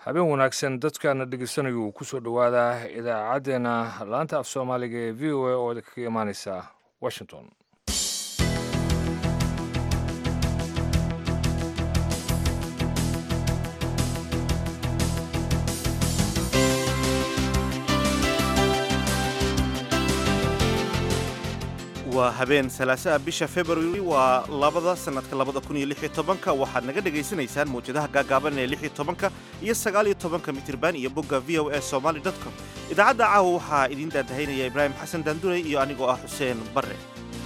habeen wanaagsan dadkana dhegeysanayuu ku soo dhowaada idaacaddeenna laanta af soomaaliga ee v o a oo kaga imaaneysa washington. waa habeen salaasaa bisha february waa labada sanadka 2016 waxaad naga dhegaysanaysaan mawjadaha gaagaaban ee 16 iyo 19 mitirban iyo bogga voasomali.com. idaacadda caawa waxaa idin daadahaynaya ibraahim xasan daandurey iyo anigoo ah xuseen barre.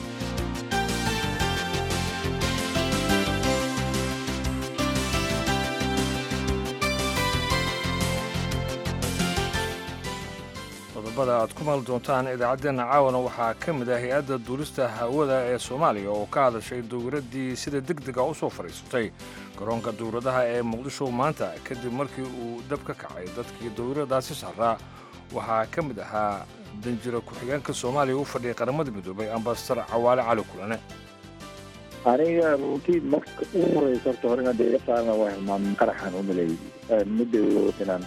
aad ku maal doontaan idaacaddeenna caawana waxaa ka mid ah hay-adda duulista hawada ee soomaaliya oo ka hadashay dowladdii sida degdega u soo fadhiisatay garoonka dowladaha ee muqdisho maanta kadib markii uu dab ka kacay dadkii dowladdaasi saaraa waxaa ka mid ahaa danjiro ku-xigeenka soomaaliya u fadhiyay qaramada midoobay ambasador cawaale cali kulane. aniga runtii marka ugu horeysa horta hore inaan dega saarna waa hilmaam qaraxan u maleeyay muddo inaan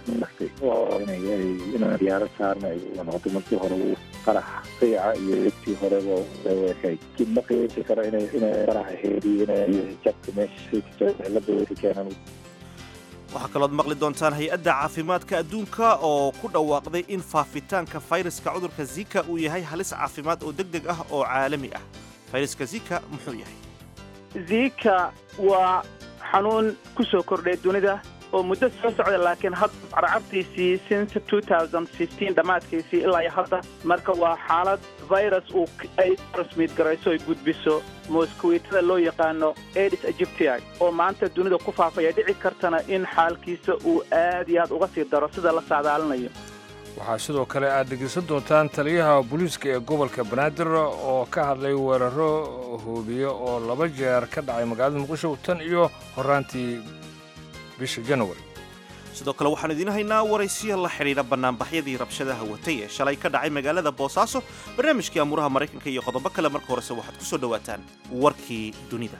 inaan diyaarad saarna noqoto markii hore qarax qiica iyo wegtii horeba ma qiyaasi karo inay qarax jabka meesha keenan. waxaa kalood maqli doontaan hay-adda caafimaadka adduunka oo ku dhawaaqday in faafitaanka fayraska cudurka zika uu yahay halis caafimaad oo degdeg ah oo caalami ah. fayraska zika muxuu yahay? zika waa xanuun ku soo kordhay dunida oo muddo soo socda laakiin hadda carcartiisii since 2015 dhammaadkiisii ilaa iyo hadda marka waa xaalad virus ay transmit garayso ay gudbiso mosquitada loo yaqaano Aedes aegypti oo maanta dunida ku faafaya dhici kartana in xaalkiisa uu aad iyo aad uga sii daro sida la saadaalinayo. waxaa sidoo kale aad dhegaysan doontaan taliyaha booliiska ee gobolka banaadir oo ka hadlay weeraro hoobiye oo 2 jeer ka dhacay magaalada muqdisho tan iyo horaantii bisha January. sidoo kale waxaan idiin haynaa waraysiyo la xidhiidha bannaanbaxyadii rabshadaha watay ee shalay ka dhacay magaalada boosaaso, barnaamijkii amuuraha maraykanka iyo qodobo kale. marka horese waxaad ku soo dhowaataan warkii dunida.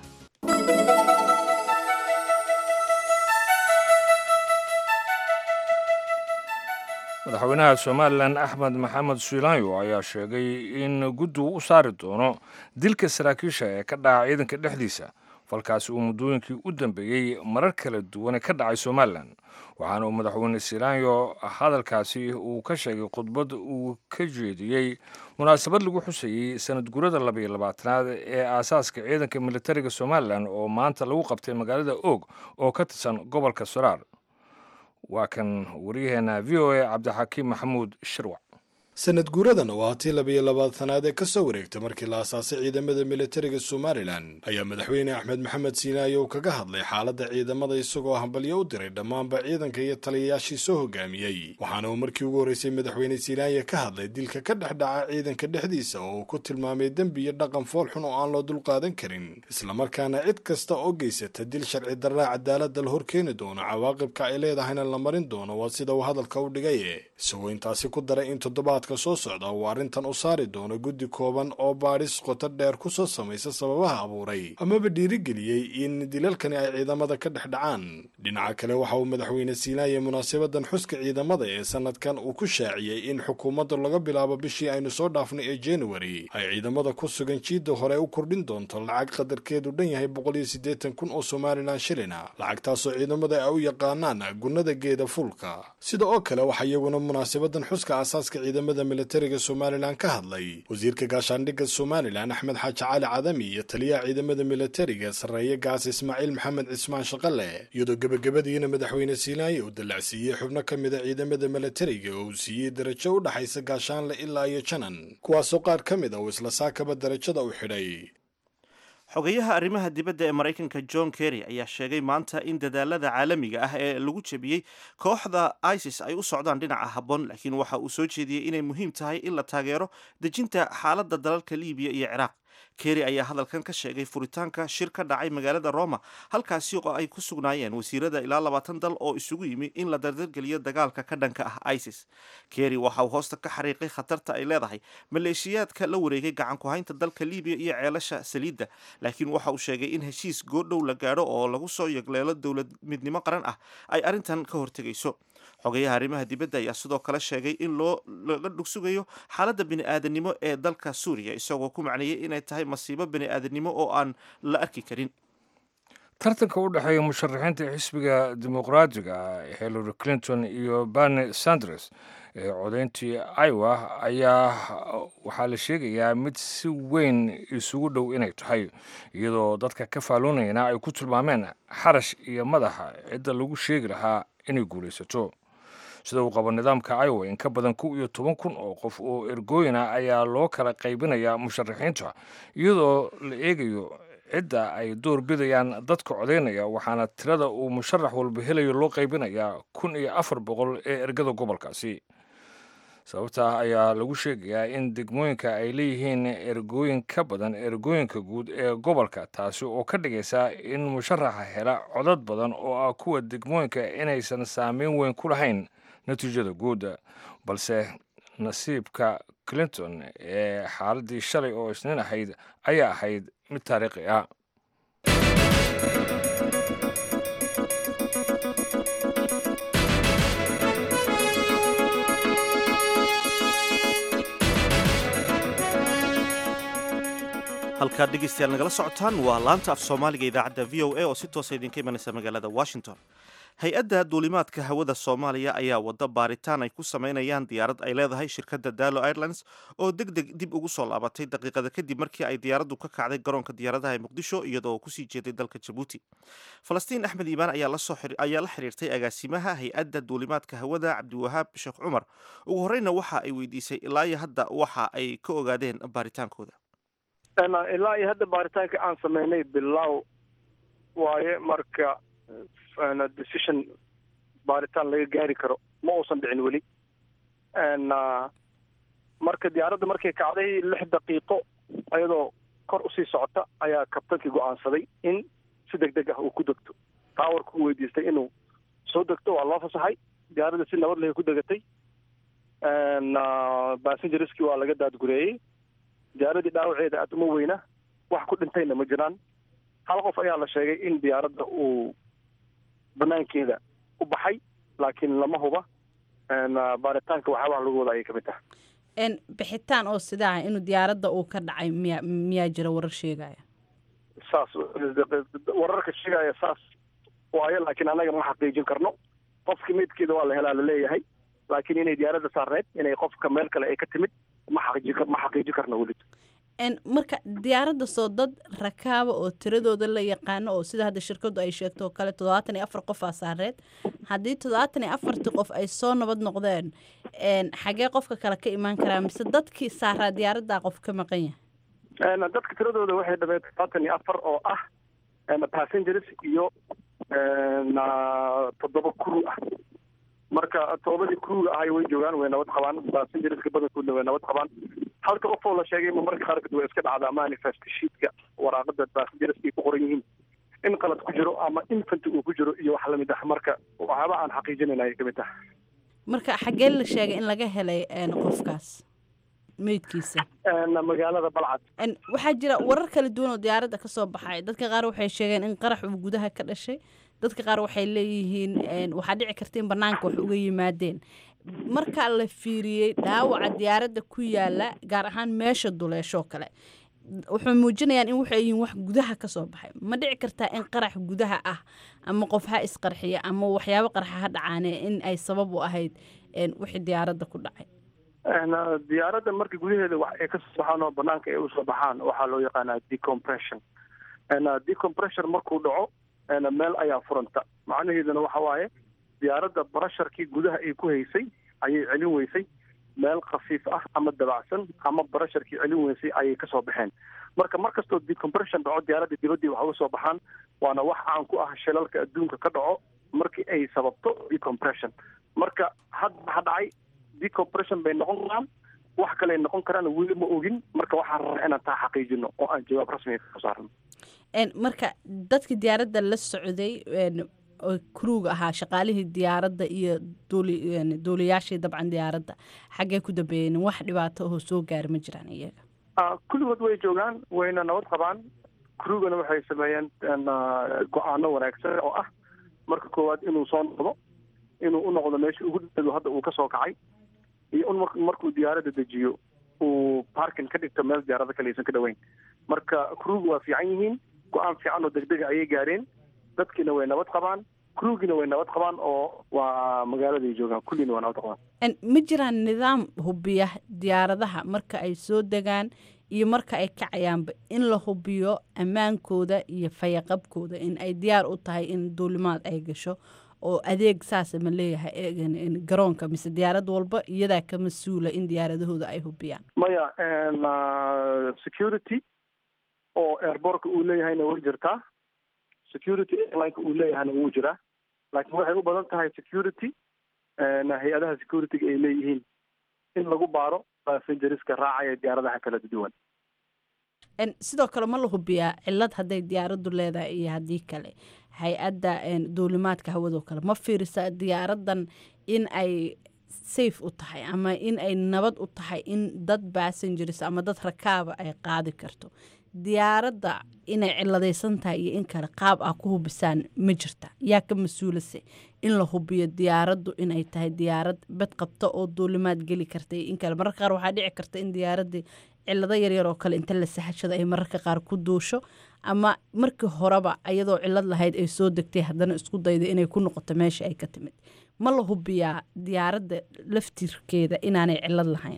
madaxweynaha somalilan axmed maxamed suulanyo ayaa sheegay in guddigu u saari doono dilka saraakiisha ee ka dhaca ciidanka dhexdiisa falkaasi uu muddooyinkii u dambeeyey marar kala duwane ka dhacay somalilan. waxaana uu madaxweyne suulanyo hadalkaasi uu ka sheegay khudbad uu ka jeediyey munaasabad lagu xusayey sanad gurada 22aad ee aasaaska ciidanka militariga somalilan oo maanta lagu qabtay magaalada og oo ka tirsan gobolka saraar. waa kan waryaheena v o a cabdixakiim maxamuud shirwac. sanad guuradan oo ah tii 22aad ee ka soo wareegta markii la aasaasay ciidamada militariga somalilan ayaa madaxweyne axmed maxamed siinaayo uu kaga hadlay xaaladda ciidamada isagoo hambalyo u diray dhammaanba ciidanka iyo taliyayaashii soo hogaamiyey. waxaana uu markii ugu horreysay madaxweyne siinaayo ka hadlay dilka ka dhex dhaca ciidanka dhexdiisa oo uu ku tilmaamay dembi iyo dhaqan foolxun oo aan loo dulqaadan karin, islamarkaana cid kasta oo geysata dil sharci darraa cadaaladda la horkeeni doono cawaaqibka ay leedahayna la marin doono. waa sida uu hadalka u dhigay, isagoo intaasi ku daray in soo socda uu arrintan u saari doono guddi kooban oo baadhis qoto dheer ku soo samaysa sababaha abuuray amaba dhiirigeliyey in dilalkani ay ciidamada ka dhex dhacaan. dhinaca kale waxa uu madaxweyne siinaaye munaasabadan xuska ciidamada ee sanadkan uu ku shaaciyey in xukuumaddu laga bilaabo bishii aynu soo dhaafnay ee January ay ciidamada ku sugan jiidda hore u kordhin doonto lacag qadarkeedu dhan yahay 180,000 oo Somalilan shilina, lacagtaasoo ciidamada ay u yaqaanaan gunnada geeda fulka. sida oo kale waxa iyaguna munaasabadan xuska aasaaska ciidamada militariga somalilan ka hadlay wasiirka gaashaandhigga somalilan axmed xaaji cali cadami iyo taliyaha ciidamada militariga sarreeye gaas ismaaciil maxamed cismaan shaqale, iyadoo gebagabadiina madaxweyne siinaaye uu dallacsiiyey xubno ka mida ciidamada militariga oo uu siiyey darajo u dhaxaysa gaashaanle ilaa iyo janan, kuwaasoo qaar ka mid a uu isla saakaba darajada u xidhay. xogayaha arrimaha dibadda ee maraykanka john kerry ayaa sheegay maanta in dadaalada caalamiga ah ee lagu jebiyey kooxda isis ay u socdaan dhinaca habboon, laakiin waxa uu soo jeediyey inay muhiim tahay in la taageero dejinta xaaladda dalalka liibiya iyo ciraaq. kerry ayaa hadalkan ka sheegay furitaanka shir ka dhacay magaalada roma halkaasi oo ay ku sugnaayeen wasiirada ilaa 20 dal oo isugu yimi in la dardargeliyo dagaalka ka dhanka ah isis. kerry waxa uu hoosta ka xariiqay khatarta ay leedahay maleeshiyaadka la wareegay gacan ku haynta dalka libiya iyo ceelasha saliidda, laakiin waxa uu sheegay in heshiis goordhow la gaadho oo lagu soo yagleelo dowlad midnimo qaran ah ay arrintan ka hortegayso. xogayaha arrimaha dibadda ayaa sidoo kale sheegay in laga dhugsugayo xaaladda bini'aadanimo ee dalka suuriya, isagoo ku macneeyey inay tahay masiibo bini'aadanimo oo aan la arki karin. tartanka u dhexeeya musharaxiinta xisbiga dimuqraadiga hillary clinton iyo bernie sanders ee codayntii iowa ayaa waxaa la sheegayaa mid si weyn isugu dhow inay tahay, iyadoo dadka ka faalloonayana ay ku tilmaameen xarash iyo madaxa cidda lagu sheegi lahaa inay guulaysato. sida uu qabo nidaamka iowa in ka badan 11,000 oo qof oo ergooyina ayaa loo kala qaybinayaa musharaxiinta iyadoo la eegayo cidda ay door bidayaan dadka codaynaya, waxaana tirada uu musharax walba helayo loo qaybinayaa 1,400 ee ergada gobolkaasi. sababtaa ayaa lagu sheegayaa in degmooyinka ay leeyihiin ergooyin ka badan ergooyinka guud ee gobolka, taasi oo ka dhigaysa in musharaxa hela codad badan oo ah kuwa degmooyinka inaysan saameyn weyn ku lahayn natiijada guud. balse nasiibka clinton ee xaaladii shalay oo isniin ahayd ayaa ahayd mid taariikhi ah. halkaad dhegeystayaal nagala socotaan waa laanta af soomaaliga idaacadda v o a oo si toosa idinka imanaysa magaalada washington. hay-adda duulimaadka hawada soomaaliya ayaa wada baaritaan ay ku samaynayaan diyaarad ay leedahay shirkadda dalo airlines oo deg dib ugu soo laabatay daqiiqada kadib markii ay diyaaraddu ka kacday garoonka diyaaradaha ee muqdisho iyadoo kusii jeeday dalka jabuuti. falastiin axmed iimaan ayaa la xiriirtay agaasimaha hay-adda duulimaadka hawada cabdiwahaab sheekh cumar. ugu horeyna waxa ay weydiisay ilaa iyo hadda waxa ay ka ogaadeen baaritaankooda. ilaa iyo hadda baaritaanka aan sameynay bilow waaye, marka decision baaritaan laga gaari karo ma uusan dhicin weli. marka diyaaradda markay kacday 6 daqiiqo ayadoo kor usii socota ayaa kabtankii go'aansaday in si degdeg ah uu ku degto. taawarku u weydiistay inuu soo degto, waa loo fasaxay. diyaaradda si nabad leh ku degatay. passengerskii waa laga daadgureeyey. diyaaradii dhaawaceeda aad uma weyna, wax ku dhintayna ma jiraan. hal qof ayaa la sheegay in diyaaradda uu banaankeeda u baxay, laakiin lama huba. baaritaanka waxyaabaha lagu wada ayay ka mid tahay. bixitaan oo sidaa inuu diyaaradda uu ka dhacay miyaa jira warar sheegaya? saas wararka sheegaya saas waayo, laakiin annaga ma xaqiijin karno. qofka midkeeda waa la helaa laleeyahay, laakiin inay diyaaradda saarneyd inay qofka meel kale ay ka timid ma xaqiijin karno weli. marka diyaaradda soo dad rakaaba oo tiradooda la yaqaano oo sida hadda shirkadu ay sheegto oo kale 74 qof aa saareed. haddii 74 qof ay soo nabad noqdeen, xagee qofka kale ka imaan karaa, mise dadkii saaraa diyaaraddaa qof ka maqan yahay? dadka tiradooda waxay dhameed 74 oo ah passengers iyo 7 crew ah. marka 7 crew ahay way joogaan, way nabad qabaan. passengerska badankoodna way nabad qabaan. halka qofoo la sheegay marka qaarkood way iska dhacdaa manifest sheetka waraaqada passengerska ku qoran yihiin in qalad ku jiro ama infant uu ku jiro iyo wax lamid ah. marka waxyaaba aan xaqiijinayna ay ka mid tahay. marka xagee la sheegay in laga helay qofkaas meydkiisa? magaalada balcad. waxaa jira warar kala duwan oo diyaaradda ka soo baxay. dadka qaar waxay sheegeen in qarax uu gudaha ka dhashay. dadka qaar waxay leeyihiin waxaa dhici karta in banaanka wax uga yimaadeen. marka la fiiriyey dhaawaca diyaaradda ku yaala, gaar ahaan meesha duleeshoo kale, wuxuu muujinayaan in waxay yihiin wax gudaha ka soo baxay. ma dhici kartaa in qarax gudaha ah ama qof ha isqarxiya ama waxyaabo qarxa ha dhacaane in ay sabab u ahayd wixii diyaaradda ku dhacay? diyaaradda marka gudaheeda wax ay ka soo baxaan oo banaanka ay usoo baxaan waxaa loo yaqaanaa decompression. decompression markuu dhaco meel ayaa furanta. macnaheeduna waxa waaye diyaaradda barasharkii gudaha ay ku haysay ayay celin weysay. meel khafiif ah ama dabacsan ama barasharkii celin weysay ayay ka soo baxeen. marka markastoo decompression dhaco diyaaradda dibaddii wax uga soo baxaan, waana wax caan ku ah shilalka adduunka ka dhaco markii ay sababto decompression. marka hadda waxa dhacay decompression bay noqon karaan, wax kale noqon karaan weli ma ogin, marka waxaan rabnaa inaan taa xaqiijino oo aan jawaab rasmi ah soo saarno. marka dadkii diyaaradda la socday oo kruuga ahaa shaqaalihii diyaaradda iyo duuliyaashii dabcan diyaaradda xaggee ku dambeeyeen wax dhibaato oo soo gaari ma jiraan iyaga? kulligood way joogaan, wayna nabad qabaan. krugana waxay sameeyeen go-aano wanaagsan oo ah marka koowaad inuu soo noqdo, inuu u noqdo meesha ugu dhow hadda uu ka soo kacay, iyo in markuu diyaaradda dejiyo uu parking ka dhigto meel diyaaradda kale aysan ka dhoweyn. marka kruga waa fiican yihiin, go-aan fiican oo degdega ayay gaareen, dadkiina way nabad qabaan, krugina way nabad qabaan oo waa magaaladay joogaan, kullina waa nabad qabaan. ma jiraan nidaam hubiya diyaaradaha marka ay soo degaan iyo marka ay kacayaanba in la hubiyo ammaankooda iyo fayaqabkooda in ay diyaar u tahay in duulimaad ay gasho oo adeeg saasa ma leeyahay garoonka, mise diyaarad walba iyadaa ka mas-uula in diyaaradahooda ay hubiyaan? maya security oo airbortka uu leeyahayna way jirtaa, security airlineka uu leeyahayna wuu jiraa, laakiin waxay u badan tahay security hay-adaha securityga ay leeyihiin in lagu baaro passengeriska raacaya diyaaradaha kala duwan. sidoo kale ma la hubiyaa cilad hadday diyaaraddu leedahay iyo haddii kale hay-adda duulimaadka hawadoo kale ma fiirisaa diyaaraddan in ay safe u tahay ama in ay nabad u tahay in dad passengers ama dad rakaaba ay qaadi karto? diyaaradda inay ciladaysan tahay iyo in kale qaab ah ku hubisaan ma jirta? yaa ka mas-uulase in la hubiyo diyaaraddu inay tahay diyaarad bad qabta oo duulimaad geli karta iyo in kale? mararka qaar waxaa dhici karta in diyaaraddii cilado yaryar oo kale inta la sahashada ay mararka qaar ku duusho, ama markii horeba iyadoo cilad lahayd ay soo degtay haddana isku dayda inay ku noqoto meesha ay ka timid. ma la hubiyaa diyaaradda laftirkeeda inaanay cilad lahayn?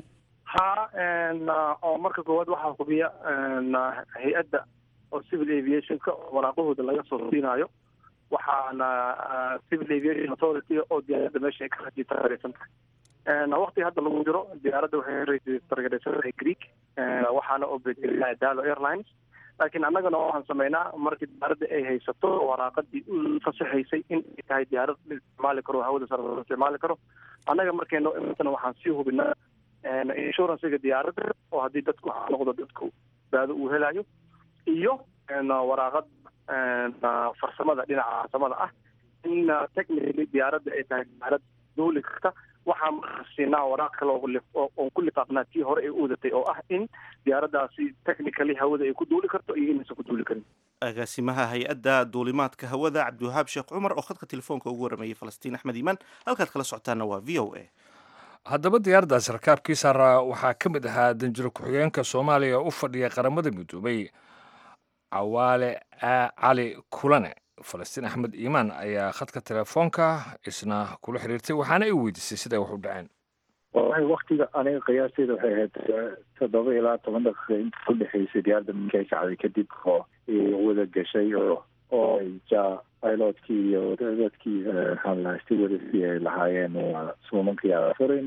oo marka koowaad waxaa hubiya hay-adda oo civil aviationka waraaqahooda laga soo siinaayo, waxaana civil aviation authority oo diyaaradda meesha ay ka rajitargaraysan tahay. waqtiga hadda lagu jiro diyaaradda waxay rajitargaraysan tahay Greek, waxaana oo bedelaya Dalo Airlines, laakiin annagana waxaan sameynaa markii diyaaradda ay haysato waraaqadii u fasaxaysay in ay tahay diyaarad la isticmaali karo, hawada sare la isticmaali karo, annaga markayno imatana waxaan sii hubinaa insurancega diyaaradda oo haddii dadku waxaa noqdo dadku baado uu helayo, iyo waraaqad farsamada dhinaca farsamada ah in technically diyaaradda ay tahay diyaarad duuli karta. waxaan siinaa waraaq kale oon ku lifaaqnaa tii hore ay u wadatay oo ah in diyaaraddaasi technically hawada ay ku duuli karto iyo inaysan ku duuli karin. agaasimaha hay-adda duulimaadka hawada cabdiwahaab sheekh cumar oo khadka telefoonka ugu waramayay falastiin axmed iimaan. halkaad kala socotaana waa v o a. haddaba diyaaraddaas rakaabkii saaraa waxaa ka mid ahaa danjiro ku-xigeenka soomaaliya u fadhiya qaramada midoobay cawaale cali kulane. falastiin axmed iimaan ayaa khadka telefoonka isna kula xiriirtay, waxaana ay weydiisay siday wax u dhaceen. wallahi waktiga aniga qiyaasteeda waxay ahayd 7 ilaa 10 daqiiqo inta u dhexaysay diyaaradda markay kacday kadib oo wada gashay oo pilotkii iyo dadkii stewardeskii ay lahaayeen waa suumankii furin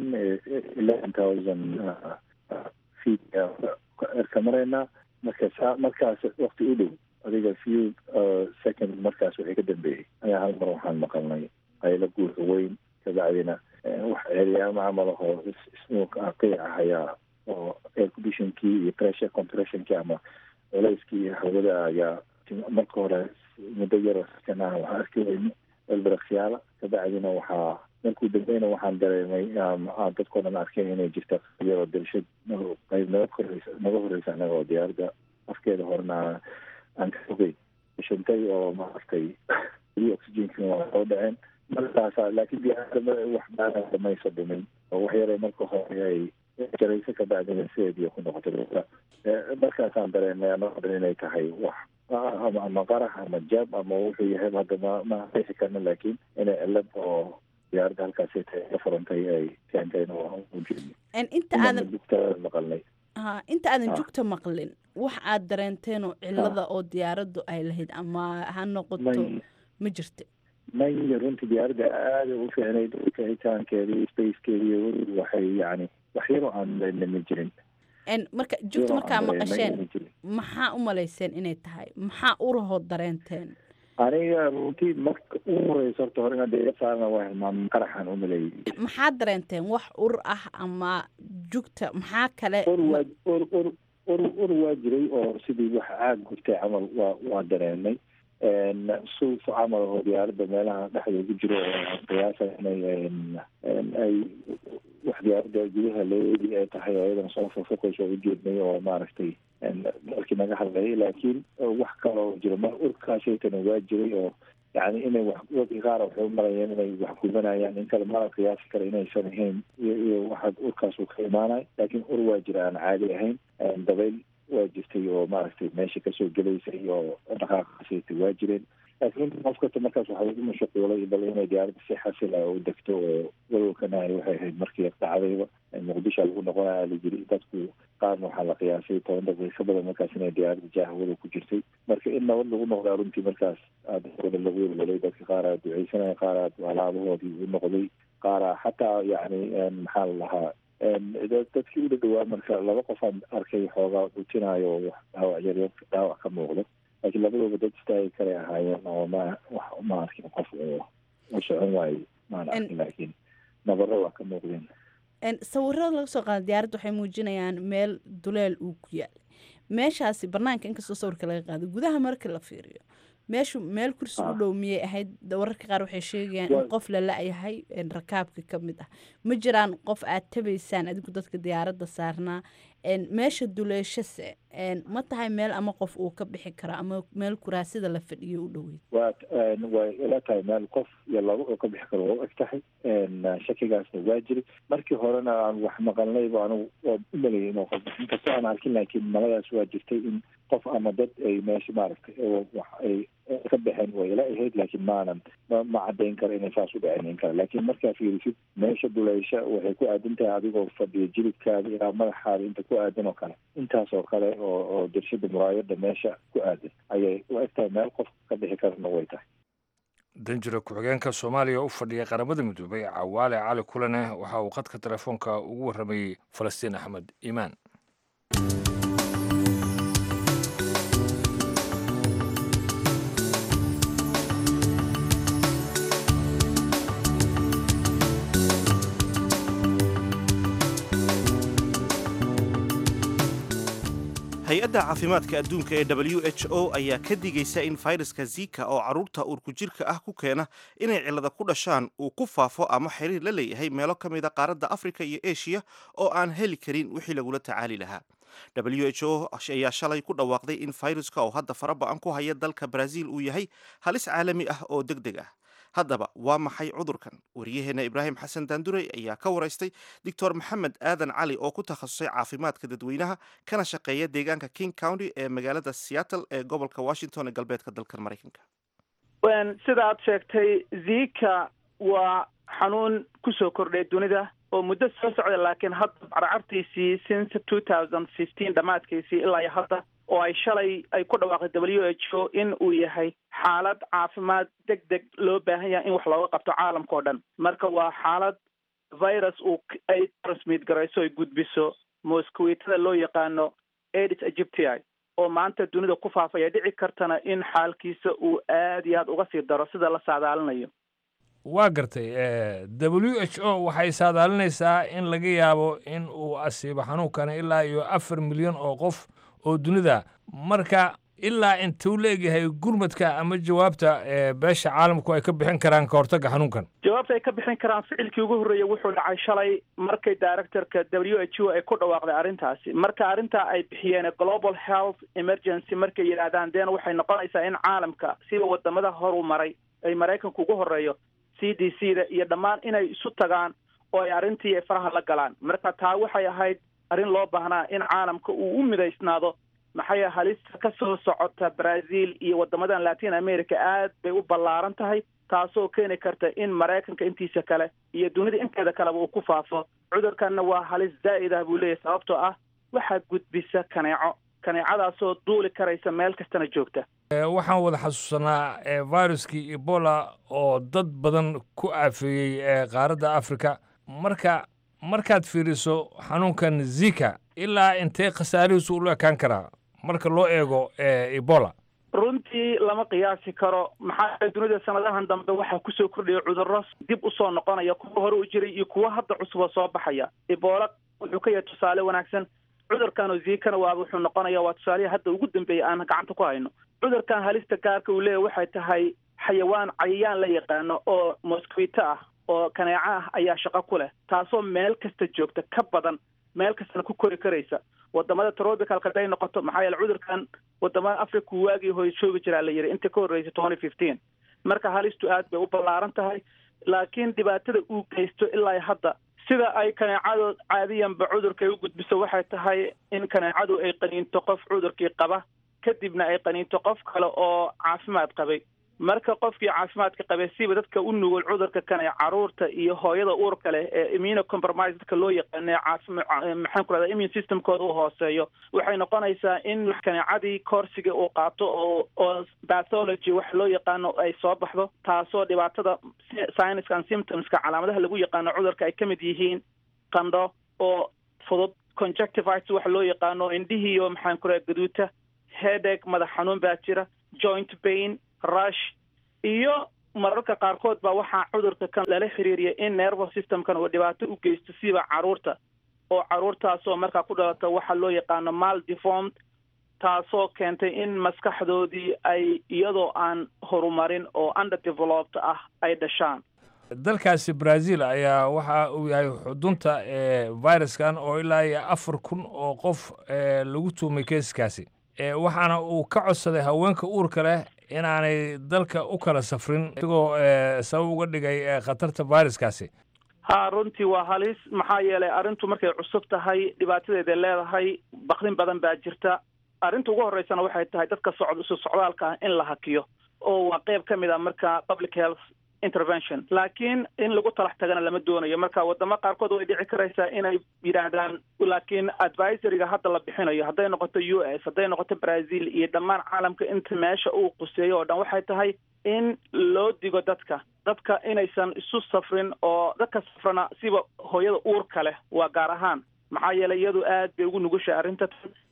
11,000 feet erka maraynaa. markaas wakti u dhow adiga few second markaas waxay ka dambeeyey ayaa hal mar waxaan maqalnay qaylo guurka weyn, kabacdina wax ceeriyaama camal ahoo smoke qiic ah ayaa oo air conditionkii iyo pressure compressionkii ama culeyskii hawada ayaa marka hore muddo yaroo sakanaha waxaa arki weyne elbaraksyaala, kabacdina waxaa markuu dambeyna waxaan dareemay dadkoo dhan arkeen inay jirta iyadoo dirshad qayb naga horeysa anaga oo diyaaradda afkeeda horena aan ka fogay shantay oo maaragtay oxygenkina waa soo dhaceen markaasa, laakiin diyaaradda wax baana mayso dhimin oo wax yaray marka hore ay jarayso, kabacdina sideedii ku noqotay. markaasaan dareemay anoo dhan inay tahay wax ama qarax ama jab ama wuxuu yahay hadda ma qeexi karna, laakiin inay cilad oo diyaaradda halkaasay tahay ka furantay ay keentayna waa ujeedna. inta aadan jugta maqlin wax aad dareenteenoo cilada oo diyaaraddu ay lahayd ama ha noqoto ma jirta? maya runtii diyaaradda aada u fiicnayd kicitaankeedii spacekeedii waxay yani wax yaroo aan lama jirin. marka jugta markaa maqasheen maxaa u malayseen inay tahay? maxaa urahood dareenteen? aniga runtii marka ugu horeysa horta hore inaan dega saarna waa hilmaam qaraxan umaleeyay. maxaad dareenteen wax ur ah ama jugta maxaa kale ur waa jiray oo sidii wax caag gurtay camal waa dareenay suuf camal oo diyaaradda meelaha dhexda ku jiro oo qiyaasa inay ay wax diyaaradda gudaha leedii ay tahay oo iyadana soo fofoqayso u jeednay oo maaragtay markii naga hadlayay laakiin wax kale oo jiro mar urkaasaytana waa jiray oo yani inay dadkii qaar waxay u marayeen inay wax gubanayaan in kale mala qiyaasi kale inaysan ahayn iyo waxaad urkaas uu ka imaanay laakiin ur waa jira aan caadi ahayn dabayl waa jirtay oo maaragtay meesha kasoo gelaysay oo dhaqaaqaasaytay waa jireen laakiin qof kasta markaas waxaa lagu mashquulay bal inay diyaaradda si xasila u degto oo walwalkanahay waxay ahayd markii dhacdayba muqdisho lagu noqonaya la jiri dadku qaarna waxaa la qiyaasay 10 daqiiqo ka badan markaas inay diyaaradda jaahwada ku jirtay marka in nabad lagu noqdaa runtii markaas aada lagu welwelay dadka qaar aa duceysanaya qaar aa alaabahoodii u noqday qaar aa xataa yani maxaa la lahaa dadkii u dhadhawaa marka laba qof aan arkay xoogaa dhutinaayo oo dhaawac yaryar dhaawac ka muuqdo laakiin labadooba dad istaagi kale ahaayeen oo ma arkin qof oo u socon waayo maan arkin laakiin nabaro waa ka muuqdeen sawirada laga soo qaada diyaaradda waxay muujinayaan meel duleel uu ku yaal meeshaasi banaanka inkastoo sawirka laga qaado gudaha marka la fiiriyo meeshu meel kursi u dhow miyay ahayd wararka qaar waxay sheegayaan in qof la la-yahay rakaabka ka mid ah ma jiraan qof aad tabaysaan adigu dadka diyaaradda saarnaa meesha duleeshase ma tahay meel ama qof uu ka bixi karo ama meel kuraasida la fadhiyo u dhoweyd way ila tahay meel qof iyo laba oo ka bixi karo waa u eg tahay shakigaasna waa jiri markii horena aan wax maqalnayba anigu waa u maleeyay inuu qof inkastoo aan arkin laakiin maladaas waa jirtay in qof ama dad ay meesha maaragtay wax ay ka baxeen way ila ahayd laakiin maanan ma caddayn karo inay saas u dhaceen kara laakiin markaa fiirisid meesha duleysha waxay ku aadan tahay adigoo fadhiya jilibkaada ilaa madaxaada inta ku aadan oo kale intaas oo kale oo dirshada muraayada meesha ku aadan ayay u eg tahay meel qof ka bixi karana way tahay danjira ku-xigeenka soomaaliya u fadhiya qaramada midoobay cawaale cali kulane waxa uu khadka telefoonka ugu warramayey falastiin axmed iimaan hay-adda caafimaadka adduunka ee WHO ayaa ka digaysa in fayraska zika oo carruurta uurku jirka ah ku keena inay cillada ku dhashaan uu ku faafo ama xiriir la leeyahay meelo ka mida qaaradda afrika iyo eshiya oo aan heli karin wixii lagula tacaali lahaa WHO ayaa shalay ku dhawaaqday in fayraska oo hadda faraba-an ku haya dalka Brazil uu yahay halis caalami ah oo deg deg ah haddaba waa maxay cudurkan wariyaheena ibraahim xasan daanduray ayaa ka waraystay doctor maxamed aadan cali oo ku takhasusay caafimaadka dadweynaha kana shaqeeya deegaanka king county ee magaalada seattle ee gobolka washington ee galbeedka dalkan maraykanka sida aad sheegtay zika waa xanuun kusoo kordhay dunida oo muddo soo socda laakiin hadda carcartiisii since 2015 dhammaadkiisii ilaa iyo hadda oo ay shalay ay ku dhawaaqay WHO in uu yahay xaalad caafimaad deg deg loo baahan yahay in wax looga qabto caalamka oo dhan marka waa xaalad virus ay transmit garayso ay gudbiso mosquitada loo yaqaano Aedes aegypti oo maanta dunida ku faafaya dhici kartana in xaalkiisa uu aad iyo aad uga sii daro sida la saadaalinayo waa gartay WHO waxay saadaalinaysaa in laga yaabo in uu asiibo xanuunkana ilaa iyo 4 milyan oo qof oo dunida marka ilaa intuu leegyahay gurmadka ama jawaabta beesha caalamku ay ka bixin karaan ka hortagga xanuunkan jawaabta ay ka bixin karaan ficilkii ugu horreeyay wuxuu dhacay shalay markay directorka WHO ay ku dhawaaqday arrintaasi marka arrintaa ay bixiyeen global health emergency markay yidhaahdaan deen waxay noqonaysaa in caalamka sida wadamada horu maray ay maraykanku ugu horreeyo CDC-da iyo dhammaan inay isu tagaan oo ay arrintii ay faraha la galaan marka taa waxay ahayd arrin loo baahnaa in caalamka uu u midaysnaado maxay halista ka soo socota Brazil iyo wadamadan Latin America aad bay u ballaaran tahay taasoo keeni karta in maraykanka intiisa kale iyo dunida inteeda kaleba uu ku faafo cudurkanna waa halis zaa'id ah buu leeyahay sababtoo ah waxaa gudbisa kaneecadaasoo duuli karaysa meel kastana joogta waxaan wada xasuusanaa viruskii ebola oo dad badan ku aafeeyey qaaradda afrika markaad fiiriso xanuunkan zika ilaa intee khasaarihiisu u ekaan karaa marka loo eego ebola runtii lama qiyaasi karo. maxaa dunida sanadahan dambe waxaa kusoo kordhaya cudurro dib usoo noqonaya, kuwa hore u jiray iyo kuwa hadda cusuba soo baxaya. ebola wuxuu ka yahay tusaale wanaagsan. cudurkan oo zikana wuxuu noqonaya waa tusaaleha hadda ugu dambeeya aan gacanta ku hayno. cudurkan halista gaarka uu leeyahay waxay tahay xayawaan cayayaan la yaqaano oo mosquito ah oo kaneeco ah ayaa shaqo ku leh, taasoo meel kasta joogta ka badan, meel kastana ku kori karaysa. wadamada tropicalka haday noqoto, maxaa yeele cudurkan wadamada africa waagii hooy joogi jiraa la yidhi inta ka horreysay 2015. marka halistu aad bay u ballaaran tahay, laakiin dhibaatada uu geysto ilaa hadda sida ay kaneecadu caadiyanba cudurka ay u gudbiso waxay tahay in kaneecadu ay qaniinto qof cudurkii qaba, kadibna ay qaniinto qof kale oo caafimaad qabay. marka qofkii caafimaadka qabay siba dadka u nugul cudurka kanee caruurta iyo hooyada uurka leh ee immunocompromisedka loo yaqaano maxaan ku rahdaa immune systemkooda u hooseeyo, waxay noqonaysaa in kaneecadii koorsiga uu qaato oo pathology waxa loo yaqaano ay soo baxdo, taasoo dhibaatada signs and symptomska calaamadaha lagu yaqaano cudurka ay ka mid yihiin qandho oo fudud, conjunctivitis waxa loo yaqaano indhihiiyo maxaan ku rahdaa gaduuta, headache madax xanuun baa jira, joint pain, rush, iyo mararka qaarkood baa waxaa cudurka kan lala xiriiriya in nervous systemkan uu dhibaato u geysto siba caruurta, oo caruurtaasoo markaa ku dhalata waxa loo yaqaano maldeformed, taasoo keentay in maskaxdoodii ay iyadoo aan horumarin oo underdeveloped ah ay dhashaan. dalkaasi brazil ayaa waxa uu yahay xudunta viruskan oo ilaa iyo 4,000 oo qof lagu tuumay keeskaasi, waxaana uu ka codsaday haweenka uurka leh inaanay dalka u kala safrin isagoo sabab uga dhigay khatarta viruskaasi. runtii waa halis, maxaa yeelay arrintu markay cusub tahay dhibaatadeeda leedahay, bakrin badan baa jirta. arrinta ugu horreysana waxay tahay dadka socdaalka ah in la hakiyo, oo waa qayb ka mid a marka public health intervention, laakiin in lagu talax tagana lama doonayo. marka wadamo qaarkood way dhici karaysaa inay yidhaahdaan, laakiin advisoryga hadda la bixinayo hadday noqoto US, hadday noqoto Brazil iyo dhammaan caalamka inta meesha uu quseeyo oo dhan waxay tahay in loo digo dadka inaysan isu safrin, oo dadka safrana siba hooyada uurka leh waa gaar ahaan, maxaa yeelay iyadu aad bay ugu nugushay arrinta.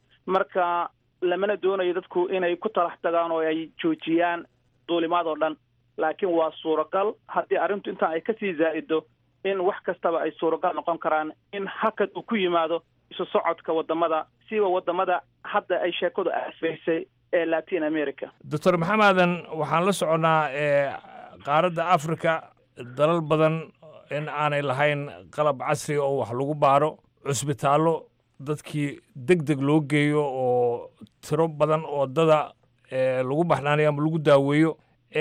marka lamana doonayo dadku inay ku talax tagaan oo ay joojiyaan duulimaad oo dhan, laakiin waa suuragal haddii arrintu intaan ay kasii zaa'ido in wax kastaba ay suuragal noqon karaan in hakad uu ku yimaado isu socodka wadamada, siba wadamada hadda ay sheekadu afaysay ee Latin America. doctor maxamedan, waxaan la soconnaa qaaradda africa dalal badan in aanay lahayn qalab casri oo wax lagu baaro, cusbitaallo dadkii degdeg loo geeyo oo tiro badan oo dada lagu baxnaanayo ama lagu daaweeyo.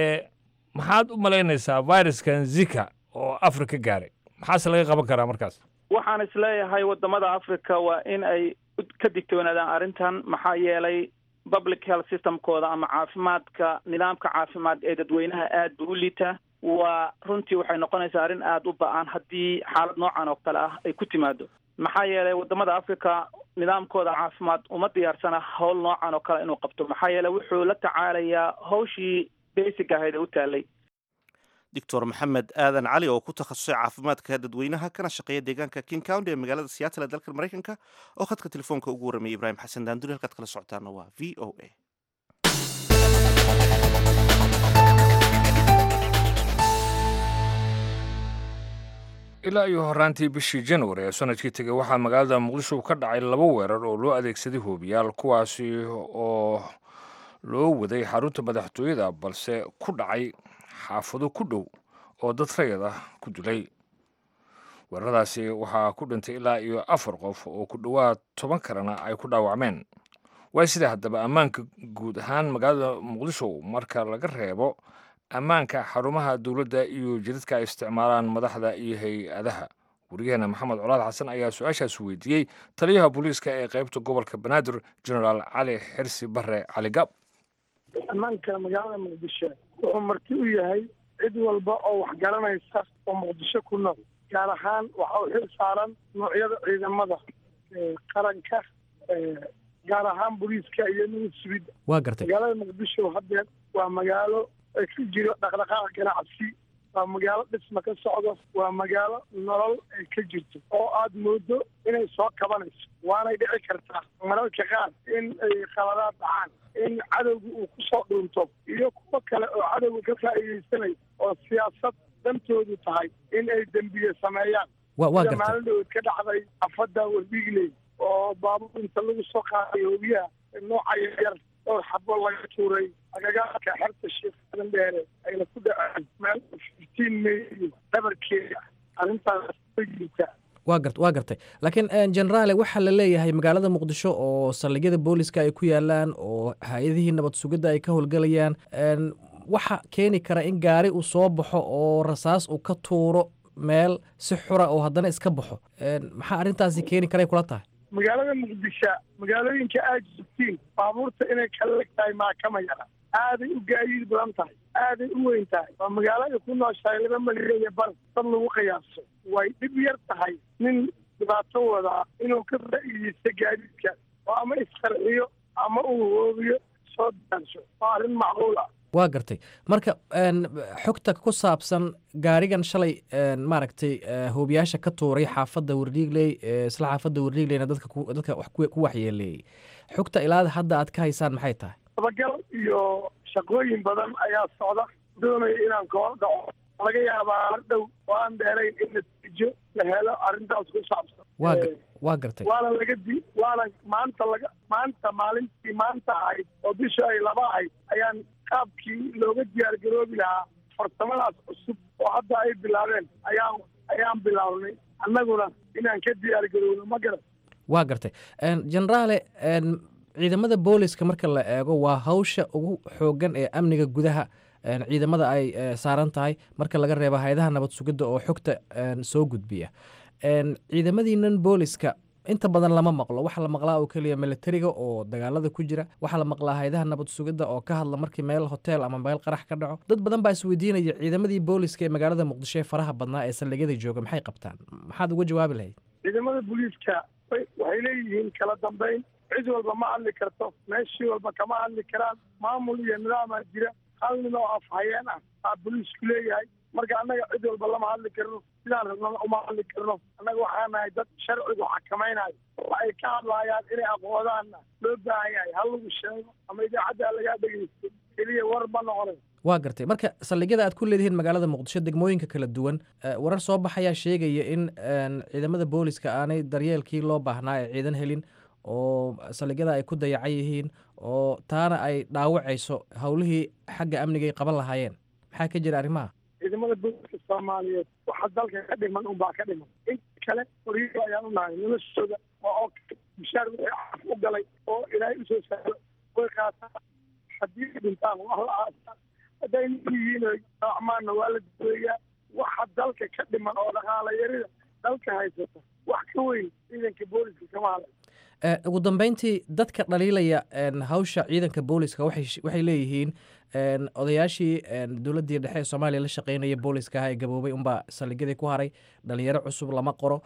maxaad u malaynaysaa viruskan zika oo africa gaaray, maxaase laga qaban karaa markaas? waxaan isleeyahay wadamada africa waa in ay ka digtoonaadaan arrintan, maxaa yeelay public health systemkooda ama caafimaadka, nidaamka caafimaad ee dadweynaha aad buu u liitaa. waa runtii waxay noqonaysaa arrin aad u ba-an haddii xaalad noocan oo kale ah ay ku timaado, maxaa yeelay wadamada africa nidaamkooda caafimaad uma diyaarsana howl noocan oo kale inuu qabto, maxaa yeelay wuxuu la tacaalayaa hawshii basic ahayd ee u taalay. doctor maxamed aadan cali oo ku takhasusay caafimaadka dadweynaha kana shaqeeya deegaanka king county ee magaalada seattle ee dalka maraykanka oo khadka telefoonka ugu warramayay ibraahim xasan daanduri. halkaad kala socotaana waa v o a. ilaa iyo horaantii bishii januari ee sanadkii tegey waxaa magaalada muqdisho ka dhacay 2 weerar oo loo adeegsaday hoobiyaal, kuwaasi oo loo waday xarunta madaxtooyada balse ku dhacay xaafado ku dhow oo dad rayid ah ku dilay. weeraradaasi waxaa ku dhintay ilaa iyo 4 qof oo ku dhowaad 10 kalena ay ku dhaawacmeen. waa sida haddaba ammaanka guud ahaan magaalada muqdisho marka laga reebo ammaanka xarumaha dowladda iyo jidadka ay isticmaalaan madaxda iyo hay-adaha. wariyaheena maxamed colaad xasan ayaa su-aashaas weydiiyey taliyaha booliiska ee qaybta gobolka banaadir generaal cali xirsi bare cali gaab. ammaanka magaalada muqdisho wuxuu marti u yahay cid walba oo wax garanaysa oo muqdisho ku nool, gaar ahaan waxa uu xil saaran noocyada ciidamada qaranka, gaar ahaan booliiska iyo nabadsugiida. waa gartay magaalada muqdisho haddeer waa magaalo ay ku jiro dhaqdhaqaaq ganacsi waa magaalo dhisma ka socdo, waa magaalo nolol ay ka jirto oo aad moodo inay soo kabanayso. waanay dhici kartaa mararka qaar in ay khaladaad dhacaan, in cadowga uu ku soo dhuunto iyo kuwo kale oo cadowga ka faa'iidaysanay oo siyaasad dantoodu tahay in ay dembiye sameeyaan. sida maalin dhawood ka dhacday afada Wardigley oo baabuur inta lagu soo qaaday hoobiyaha nooca yar oo xabo laga tuuray agagaarka xerta Sheekh Aadan Dheere ayna ku dhaceen meel 15 May dhabarkeeda. arrintaas way jirtaa. waa gartay laakiin jeneraale waxaa la leeyahay magaalada muqdisho oo saldhigyada booliska ay ku yaalaan oo hay-adihii nabad sugidda ay ka howlgelayaan, waxa keeni kara in gaari uu soo baxo oo rasaas uu ka tuuro meel si xura oo haddana iska baxo. maxaa arrintaasi keeni karay kula tahay? magaalada muqdisho magaalooyinka aad joogtiin baabuurta inay kala leg tahay maakama yara, aaday u gaadiid badan tahay, aaday u weyn tahay. waa magaalo ay ku nooshahay 2 milyan iyo bar dad lagu qiyaaso. way dhib yar tahay nin dhibaato wadaa inuu ka faa'iidaysto gaadiidka oo ama isqarxiyo ama uu hoobiyo soo daansho. waa arrin macquul ah. waa gartay marka xogta ku saabsan gaarigan shalay maaragtay hoobiyaasha ka tuuray xaafadda Wardigley, isla xaafadda Wardigleyna dadka wax ku waxyeeleeyay, xogta ilaa hadda aad ka haysaan maxay tahay? dabagal iyo shaqooyin badan ayaa socda, doonaya inaan koola dhaco. laga yaabaa dhow oo aan dheerayn in natiijo la helo arrintaas ku saabsan. waa gartay waana maanta maalintii maanta ahayd oo bisha ay 2 ahayd ayaan qaabkii looga diyaar garoobi lahaa farsamadaas cusub oo hadda ay bilaabeen ayaan bilaabnay annaguna inaan ka diyaar garoobno. ma garan. waa gartay jeneraale, ciidamada booliska marka la eego waa hawsha ugu xoogan ee amniga gudaha ciidamada ay saaran tahay marka laga reebo hay-adaha nabad sugidda oo xogta soo gudbiya. ciidamadiinan booliska inta badan lama maqlo, waxaa la maqlaa oo keliya militariga oo dagaalada ku jira, waxaa la maqlaa hay-adaha nabad sugidda oo ka hadla markii meel hotel ama meel qarax ka dhaco. dad badan baa isweydiinaya ciidamadii booliska ee magaalada muqdisho ee faraha badnaa ee saldhigyada jooga maxay qabtaan? maxaad uga jawaabi lahayd? ciidamada booliiska waxay leeyihiin kala dambeyn, cid walba ma hadli karto, meeshii walba kama hadli karaan. maamul iyo nidaamaa jira, hal nin oo afhayeen ah aa booliisku leeyahay. marka annaga cid walba lama hadli karno, sidaan rabnana uma hadli karno. annaga waxaa nahay dad sharcigu xakamaynayo. waxa ay ka hadlaayaan inay aqoodaanna loo baahan yahay, ha lagu sheego ama idaacadda lagaa dhegeysto keliya war ma noqonayo. waa gartay marka saldhigyada aad ku leedihiin magaalada muqdisho degmooyinka kala duwan, warar soo baxayaa sheegaya in ciidamada booliska aanay daryeelkii loo baahnaa ee ciidan helin, oo saldhigyada ay ku dayacan yihiin, oo taana ay dhaawacayso howlihii xagga amniga ay qaban lahaayeen. maxaa ka jira arrimaha? ciidamada booliska Soomaaliyeed waxa dalka ka dhiman unbaa ka dhiman. inta kale horiyo ayaan u nahay noloshooda oo mushaar u galay oo ilaahay usoo saaro way qaataan. haddii dhintaan waa la aasaa, hadday yihiin amaanna waa la duweeyaa. waxa dalka ka dhiman oo dhaqaala yarida dalka haysata wax ka weyn ciidanka booliska kama hadlay. ugu dambeyntii dadka dhaliilaya hawsha ciidanka booliska waxay leeyihiin odayaashii dowladdii dhexe ee Soomaaliya la shaqeynaya booliska ah ee gaboobay unbaa saldhigyadii ku haray, dhalinyaro cusub lama qoro.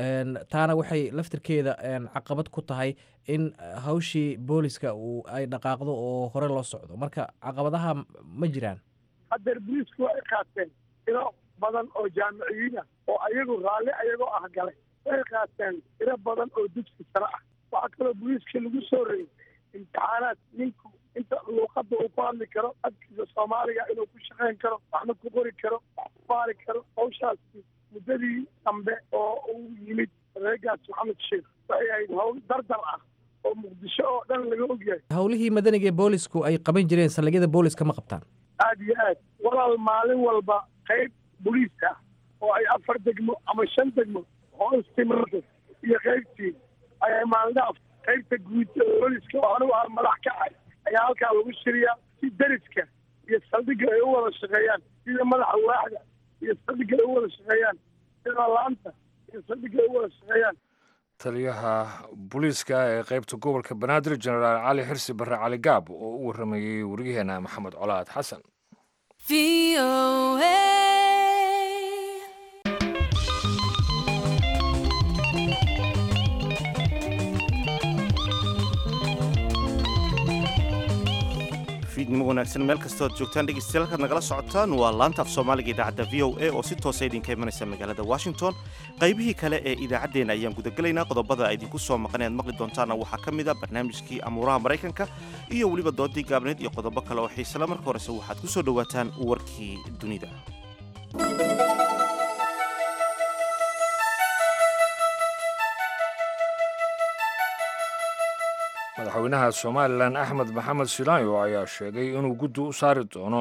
taana waxay laftirkeeda caqabad ku tahay in hawshii booliska ay dhaqaaqdo oo hore loo socdo. marka caqabadaha ma jiraan? haddeer booliisku way qaateen tiro badan oo jaamiciyiin ah oo ayagu raalli ayagoo ah galay. way qaateen tiro badan oo dugsi sare ah. waxaa kaloo booliiska lagu soo rogay imtixaanaad ninku inta luuqadda uu ku hadli karo, afkiisa Soomaaliga inuu ku shaqayn karo, waxna ku qori karo, wax ku baari karo. hawshaasi muddadii dambe oo uu yimid reegaas Maxamed Sheekh waxay ahayd hawl dardar ah oo muqdisho oo dhan laga ogyahay. howlihii madaniga ee boolisku ay qaban jireen saldhigyada booliska ma qabtaan? aad iyo aad walaal, maalin walba qayb booliis ah oo ay 4 degmo ama 5 degmo hoos timaado iyo qaybtii ayaa maaldaaf qaybta guud ee booliska oo anigu aan madax ka ahay ayaa halkaa lagu shiriyaa si dariska iyo saldhigga ay u wada shaqeeyaan, sida madaxa waaxda iyo saldhigga ay u wada shaqeeyaan, sida laanta iyo saldhigga ay u wada shaqeeyaan. taliyaha booliiska ee qaybta gobolka banaadir jenaraal cali xirsi barre cali gaab oo u waramayey wariyaheena maxamed colaad xasan. fiidnimo wanaagsan meel kastoo aad joogtaan dhegeystayaal halkaad nagala socotaan waa laanta af soomaaliga idaacadda v o a oo si toosa idinka imanaysa magaalada washington qaybihii kale ee idaacaddeenna ayaan gudagelaynaa qodobada idinku soo maqan ead maqli doontaana waxaa ka mid a barnaamijkii amuuraha maraykanka iyo weliba doodii gaabneed iyo qodobo kale oo xiisala marka horese waxaad ku soo dhowaataan warkii dunida. madaxweynaha somalilan axmed maxamed silaanyo ayaa sheegay inuu guddi u saari doono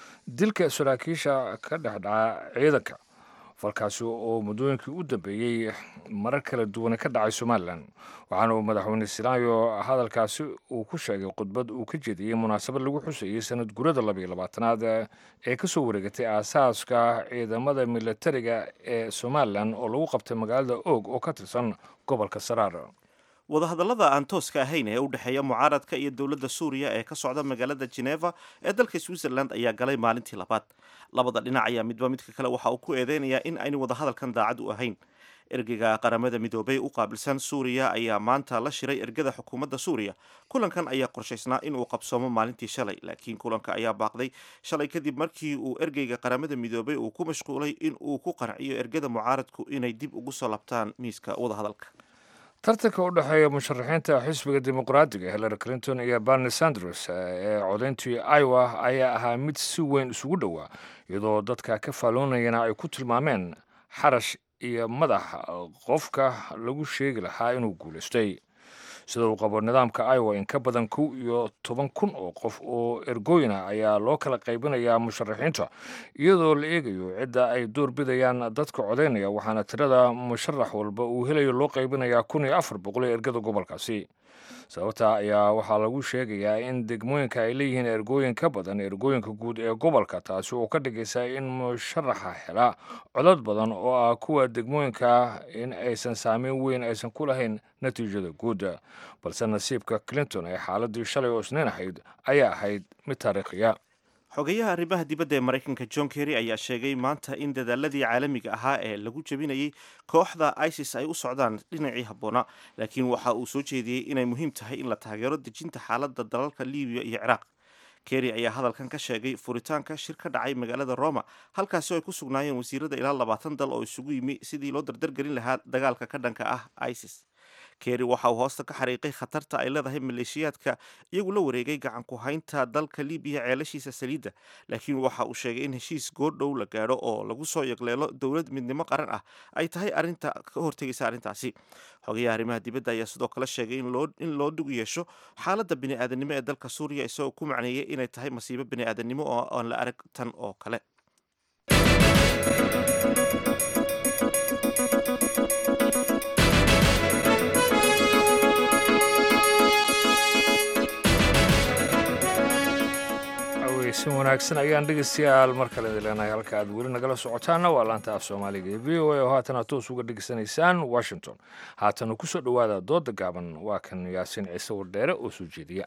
dilka saraakiisha ka dhex dhaca ciidanka falkaasi oo muddooyinkii u dambeeyey marar kala duwane ka dhacay somalilan waxaana uu madaxweyne silaanyo hadalkaasi uu ku sheegay khudbad uu ka jeediyey munaasabad lagu xusayey sanad gurada 22aad ee ka soo wareegatay aasaaska ciidamada milatariga ee somalilan oo lagu qabtay magaalada oog oo ka tirsan gobolka saraar. wadahadallada aan tooska ahayn ee u dhexeeya mucaaradka iyo dowladda suuriya ee ka socda magaalada geneva ee dalka switzerland ayaa galay maalintii labaad. labada dhinac ayaa midba midka kale waxa uu ku eedeynayaa in aynu wadahadalkan daacad u ahayn. ergeyga qaramada midoobay u qaabilsan suuriya ayaa maanta la shiray ergada xukuumadda suuriya. kulankan ayaa qorshaysnaa inuu qabsoomo maalintii shalay, laakiin kulanka ayaa baaqday shalay kadib markii uu ergeyga qaramada midoobay uu ku mashquulay in uu ku qanciyo ergada mucaaradku inay dib ugu soo labtaan miiska wadahadalka. tartanka u dhexeeya musharaxiinta xisbiga dimuqraadiga hillary clinton iyo bernie sanders ee codayntii iowa ayaa ahaa mid si weyn isugu dhowaa, iyadoo dadka ka faalloonayana ay ku tilmaameen xarash iyo madax qofka lagu sheegi lahaa inuu guulaystay. sida uu qabo nidaamka iowa in ka badan 11,000 oo qof oo ergooyina ayaa loo kala qaybinayaa musharaxiinta iyadoo la eegayo cidda ay door bidayaan dadka codaynaya, waxaana tirada musharax walba uu helayo loo qaybinayaa 1,400 ergada gobolkaasi. sababta ayaa waxaa lagu sheegayaa in degmooyinka ay leeyihiin ergooyin ka badan ergooyinka guud ee gobolka, taasi oo ka dhigaysa in musharaxa hela codad badan oo ah kuwa degmooyinka in aysan saameyn weyn aysan ku lahayn natiijada guud. balse nasiibka clinton ee xaaladii shalay oo isniin ahayd ayaa ahayd mid taariikhiya. xogeyaha arrimaha dibadda ee maraykanka john kerry ayaa sheegay maanta in dadaaladii caalamiga ahaa ee lagu jebinayay kooxda isis ay u socdaan dhinacii habboona, laakiin waxa uu soo jeediyey inay muhiim tahay in la taageero dejinta xaaladda dalalka libiya iyo ciraaq. kerry ayaa hadalkan ka sheegay furitaanka shir ka dhacay magaalada roma, halkaasi oo ay ku sugnaayeen wasiirada ilaa 20 dal oo isugu yimi sidii loo dardargelin lahaa dagaalka ka dhanka ah isis. kerry waxa uu hoosta ka xariiqay khatarta ay leedahay maleeshiyaadka iyagu la wareegay gacan ku haynta dalka libiya ceelashiisa saliidda, laakiin waxa uu sheegay in heshiis goordhow la gaadho oo lagu soo yaqleelo dowlad midnimo qaran ah ay tahay arrinta ka hortegaysa arrintaasi. xogayaha arrimaha dibadda ayaa sidoo kale sheegay in loo dhug yeesho xaaladda bini'aadanimo ee dalka suuriya, isagoo ku macneeyey inay tahay masiibo bini'aadanimo oo aan la arag tan oo kale. si wanaagsan ayaan dhegeystayaal mar kale idin leenahay. halka aad weli nagala socotaana waa laanta af soomaaliga ee v o a oo haatan aad toos uga dhegeysanaysaan washington. haatana ku soo dhowaada dooda gaaban, waa kan yaasiin ciise wardheere oo soo jeediya.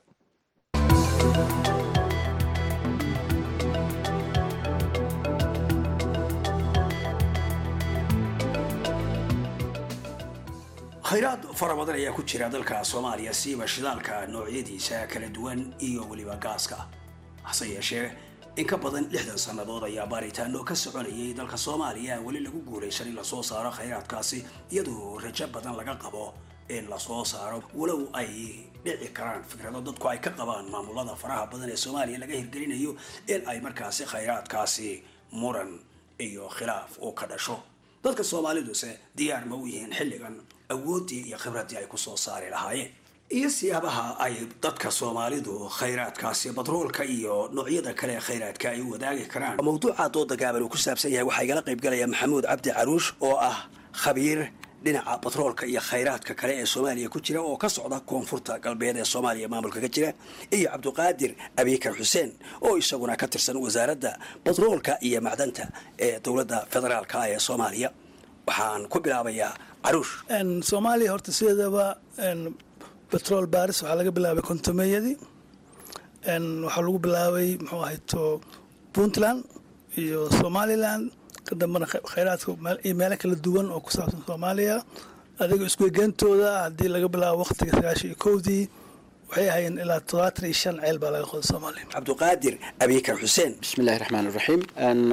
khayraad fara badan ayaa ku jira dalka soomaaliya, siiba shidaalka noocyadiisa kala duwan iyo weliba gaaska. hase yeeshee in ka badan 60 sannadood ayaa baaritaano ka soconayay dalka soomaaliya weli lagu guulaysan in lasoo saaro khayraadkaasi, iyadoo rajo badan laga qabo in lasoo saaro, walow ay dhici karaan fikrado dadku ay ka qabaan maamulada faraha badan ee soomaaliya laga hirgelinayo in ay markaasi khayraadkaasi muran iyo khilaaf uu ka dhasho. dadka soomaaliduse diyaar ma u yihiin xilligan awoodii iyo khibradii ay kusoo saari lahaayeen iyo siyaabaha ay dadka soomaalidu khayraadkaasi batroolka iyo noocyada kale ee khayraadka ay u wadaagi karaan. mawduuca dooda gaaban uu ku saabsan yahay waxaa igala qayb galaya maxamuud cabdi caruush oo ah khabiir dhinaca batroolka iyo khayraadka kale ee soomaaliya ku jira oo ka socda koonfurta galbeed ee soomaaliya maamulka ka jira, iyo cabdiqaadir abiikar xuseen oo isaguna ka tirsan wasaaradda batroolka iyo macdanta ee dowladda federaalka ee soomaaliya. waxaan ku bilaabayaa caruush. soomaaliya horta sideedaba betrol baris waxaa laga bilaabay kontomeyadii, waxaa lagu bilaabay muxuu ahayto puntland iyo somaliland, ka dambana khayraadka iyo meelo kala duwan oo ku saabsan soomaaliya adiga iskuegeentooda haddii laga bilaabo waqtiga 91dii waxay ahaayeen ilaa 75 ceel baa laga qoday soomaaliya. cabdiqaadir abikar xuseen. bismillahi raxmaan raxiim.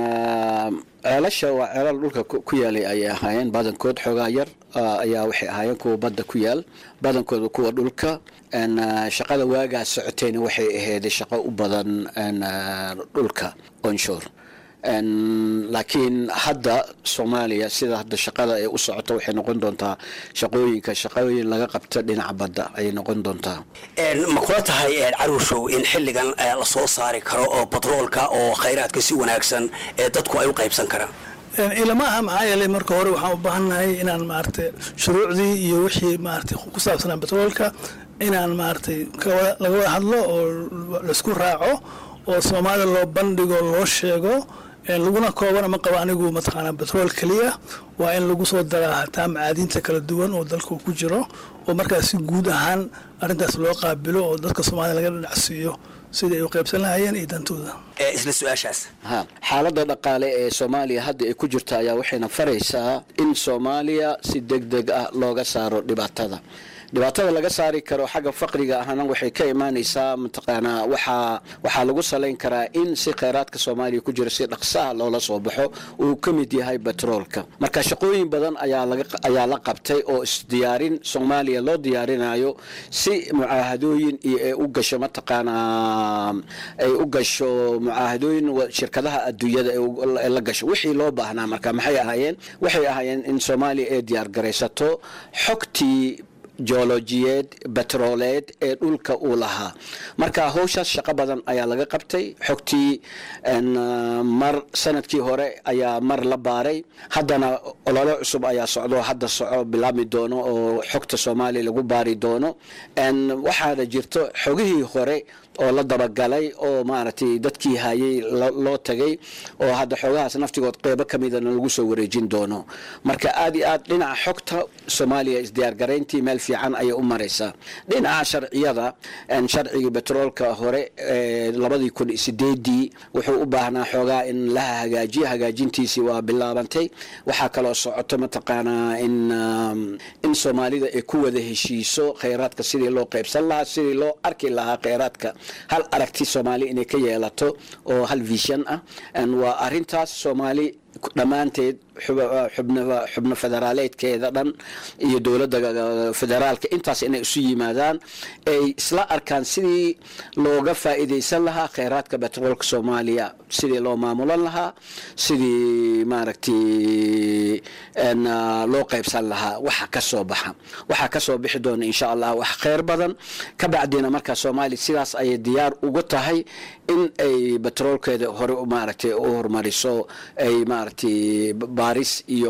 ceelasha waa ceelal dhulka ku yaalay ayay ahaayeen badankood xoogaa yar ayaa waxay ahaayeen kuwa badda ku yaal badankooda kuwa dhulka. shaqada waagaa socotayna waxay ahayd shaqo u badan dhulka onshore. laakiin hadda soomaaliya sida hadda shaqada ay u socoto waxay noqon doontaa shaqooyin laga qabto dhinaca badda ayay noqon doontaa. ma kula tahay caruushow in xilligan la soo saari karo oo batroolka oo khayraadka si wanaagsan ee dadku ay u qaybsan karaan? ilama aha maxaa yeelay marka hore waxaan u baahannahay inaan maaragtay shuruucdii iyo wixii maaragtay ku saabsanaa batroolka inaan maaragtay laga wada hadlo oo laisku raaco oo soomaalida loo bandhigo loo sheego laguna koobana ma qabo anigu mataqaanaa batrool keliya waa in lagu soo daraa hataa macaadiinta kala duwan oo dalka ku jiro oo markaas si guud ahaan arrintaas loo qaabilo oo dadka soomaalida laga dhinacsiiyo sidai ay u qaybsan lahayeen iyo dantooda. isla su-aashaas xaaladda dhaqaale ee soomaaliya hadda ay ku jirta ayaa waxayna faraysaa in soomaaliya si degdeg ah looga saaro dhibaatada laga saari karo xagga faqriga ahna waxay ka imaanaysaa mataqaanaa waxaa lagu salayn karaa in si kheyraadka soomaaliya ku jira si dhaqsaha loola soo baxo uu ka mid yahay batroolka. marka shaqooyin badan ayaa la qabtay oo isdiyaarin soomaaliya loo diyaarinayo si mucaahadooyin iyo ay u gasho mataqaanaa ay u gasho mucaahadooyin shirkadaha adduunyada ee la gasho wixii loo baahnaa. marka waxay ahaayeen in soomaaliya ay diyaar garaysato xogtii joolojiyeed batrooleed ee dhulka uu lahaa. marka howshaas shaqo badan ayaa laga qabtay. xogtii mar sanadkii hore ayaa mar la baaray haddana olole cusub ayaa socdo hadda bilaabmi doono oo xogta soomaaliya lagu baari doono. waxaana jirto xogihii hore oo la dabagalay oo maaragtay dadkii hayay loo tagay oo hadda xoogahaas naftigood qeybo ka midana lagu soo wareejin doono. marka aad iyo aad dhinaca xogta soomaaliya isdiyaargarayntii meel fiican ayay u maraysaa. dhinaca sharciyada sharcigii batroolka hore 2008 wuxuu u baahnaa xoogaa in la hagaajiyo. hagaajintiisii waa bilaabantay. waxaa kaloo socoto mataqaanaa in soomaalida ay ku wada heshiiso kheyraadka sidii loo qaybsan lahaa sidii loo arki lahaa kheyraadka hal aragti soomaali inay ka yeelato oo hal vision ah. waa arintaas soomaali dhammaanteed xubno federaaleedkeeda dhan iyo dowladda federaalka intaas inay isu yimaadaan ay isla arkaan sidii looga faa'iidaysan lahaa kheyraadka batroolka soomaaliya sidii loo maamulan lahaa sidii maaragtay loo qaybsan lahaa waxa ka soo bixi doona insha allah wax kheyr badan ka bacdina markaa soomaaliya sidaas ayay diyaar uga tahay in ay batroolkeeda hore maaragtay u horumariso ay maaragtay baaris iyo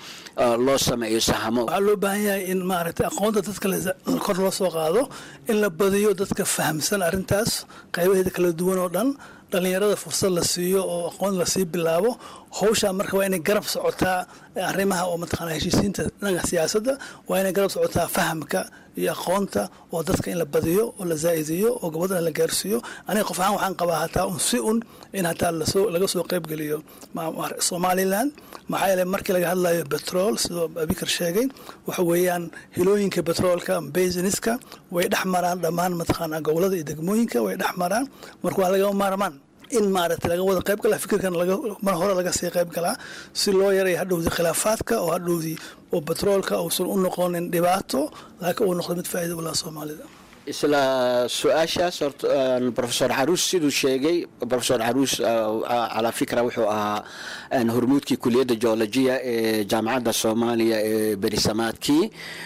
loo sameeyo sahamo. waxaa loo baahan yahay in maaragtay aqoonta dadka kor loo soo qaado in la badiyo dadka fahamsan arrintaas qaybaheeda kala duwan oo dhan dhalinyarada fursad la siiyo oo aqoon lasii bilaabo. howshaa marka waa inay garab socotaa arrimaha oo mataqaanaa heshiisiinta dhanka siyaasadda waa inay garab socotaa fahamka iyo aqoonta oo dadka in la badiyo oo la zaa'idiyo oo gabadha la gaarsiiyo. aniga qof ahaan waxaan qabaa hataa in hataa laga soo qaybgeliyo somaliland maxaa yeelay markii laga hadlayo betrol sidoo abikar sheegay waxa weeyaan hilooyinka betroolka basiniska way dhex maraan dhammaan mataqaanaa gobolada iyo degmooyinka way dhex maraan. marka waa laga maarmaan in maaragtay laga wada qayb galaa fikirkan mar hore laga sii qayb galaa si loo yaray hadhowdii khilaafaadka oo hadhowdii oo batroolka uusan u noqonin dhibaato laakiin uu noqdo mid faa'iido u laha soomaalida. isla su-aashaas horta professor caruus siduu sheegay professor caruus calaa fikra wuxuu ahaa hormuudkii kuliyadda geologiya ee jaamacadda soomaaliya ee berisamaadkii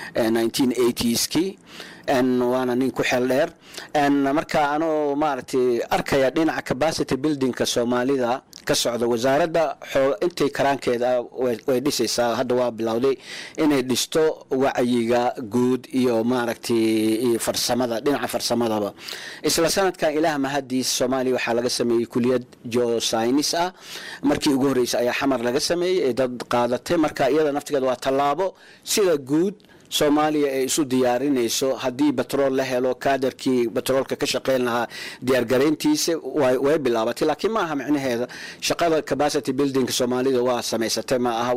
1980skii waana nin ku xeel dheer. marka anoo maaragtay arkaya dhinaca capacity buildingka soomaalida ka socda wasaaradda intay karaankeeda way dhisaysaa hadda waa bilowday inay dhisto wacyiga guud iyo maaragtay farsamada dhinaca farsamadaba. isla sanadkan ilaah mahadiis soomaaliya waxaa laga sameeyey kuliyad geoscience ah markii ugu horreysay ayaa xamar laga sameeyey ee dad qaadatay. marka iyada naftigeeda waa tallaabo sida guud soomaaliya ay isu diyaarinayso haddii batrool la helo kaadarkii batroolka ka shaqayn lahaa diyaargarayntiisa way bilaabatay laakiin maaha micnaheeda shaqada capacity building soomaalida waa samaysatay ma aha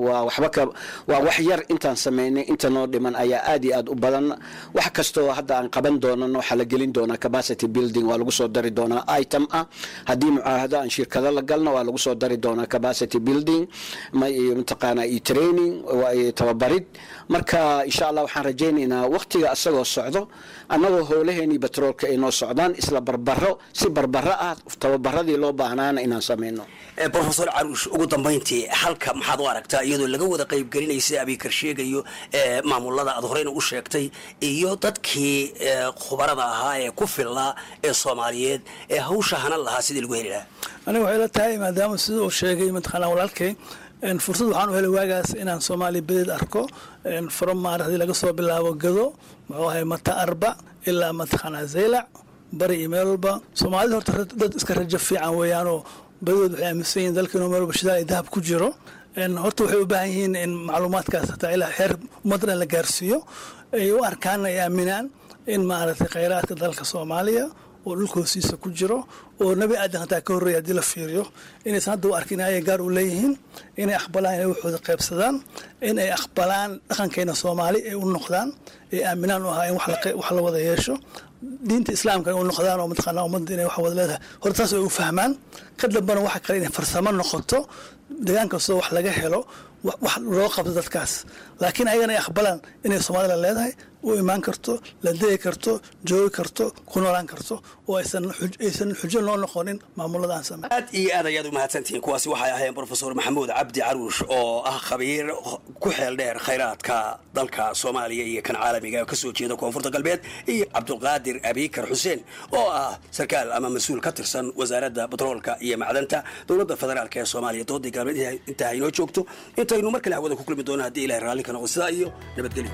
waa wax yar intaan samaynay inta noo dhiman ayaa aad iyo aad u badan wax kastoo hadda aan qaban doonano waxaa la gelin doonaa capacity building waa lagu soo dari doonaa item ah haddii mucaahado aan shirkado la galno waa lagu soo dari doonaa capacity building mataqaanaa iyo training iyo tababarid marka insha allah waxaan rajaynaynaa waqtiga asagoo socdo annagoo howlaheenii batroolka ay noo socdaan isla barbaro si barbaro ah tababaradii loo baahnaana inaan samayno professor caruush ugu dambayntii halka maxaad u aragtaa iyadoo laga wada qayb gelinaysa abikar sheegayo maamulada aad horeyna u sheegtay iyo dadkii khubarada ahaa ee ku filnaa ee soomaaliyeed ee hawsha hanan lahaa sidii lagu heli lahaa aniga waxay la tahay maadaama sida uu sheegay mataqaanaa walaalkay fursad waxaan u helay waagaas inaan soomaaliya badeed arko from maaragtay laga soo bilaabo gado muxuu ahay mata arba ilaa mataqaanaa zaylac bari iyo meel walba soomaalida horta dad iska rajo fiican weeyaanoo badood waxay aaminsan yihiin dalka inuu meel walba shidaal iyo dahab ku jiro horta waxay u baahan yihiin in macluumaadkaas hataa ilaa xeer ummaddan la gaarsiiyo ay u arkaan ay aaminaan in maaragtay khayraadka dalka soomaaliya oo dhulka hoostiisa ku jiro oo nebi aadan hataa ka horreeya haddii la fiiriyo inaysan hadda u arkin ayay gaar u leeyihiin inay aqbalaan inay waxooda qaybsadaan in ay aqbalaan dhaqankeena soomaali ay u noqdaan ay aaminaan u ahaa in wax la wada yeesho diinta islaamka ay u noqdaan oo mataqaanaa ummadda inay wax wada leedahay horta taas ay u fahmaan ka dambana waxa kale inay farsamo noqoto deegaan kastoo wax laga helo wax loo qabto dadkaas laakiin ayagana ay aqbalaan inay soomaalida leedahay u imaan karto la degi karto joogi karto ku noolaan karto oo aysan xujo noo noqonin maamulada aan samey aad iyo aad ayaad u mahadsantihiin kuwaasi waxay ahaayeen professor maxamuud cabdi caruush oo ah khabiir ku xeel dheer khayraadka dalka soomaaliya iyo kan caalamiga oo kasoo jeeda koonfurta galbeed iyo cabdulqaadir abikar xuseen oo ah sarkaal ama mas-uul ka tirsan wasaaradda batroolka iyo macdanta dowladda federaalk ee soomaaliya doodii galbeed intaa haynoo joogto intaynu mar kale hawada ku kulmi doono haddii ilahay raalli ka noqo sidaa iyo nabadgelyo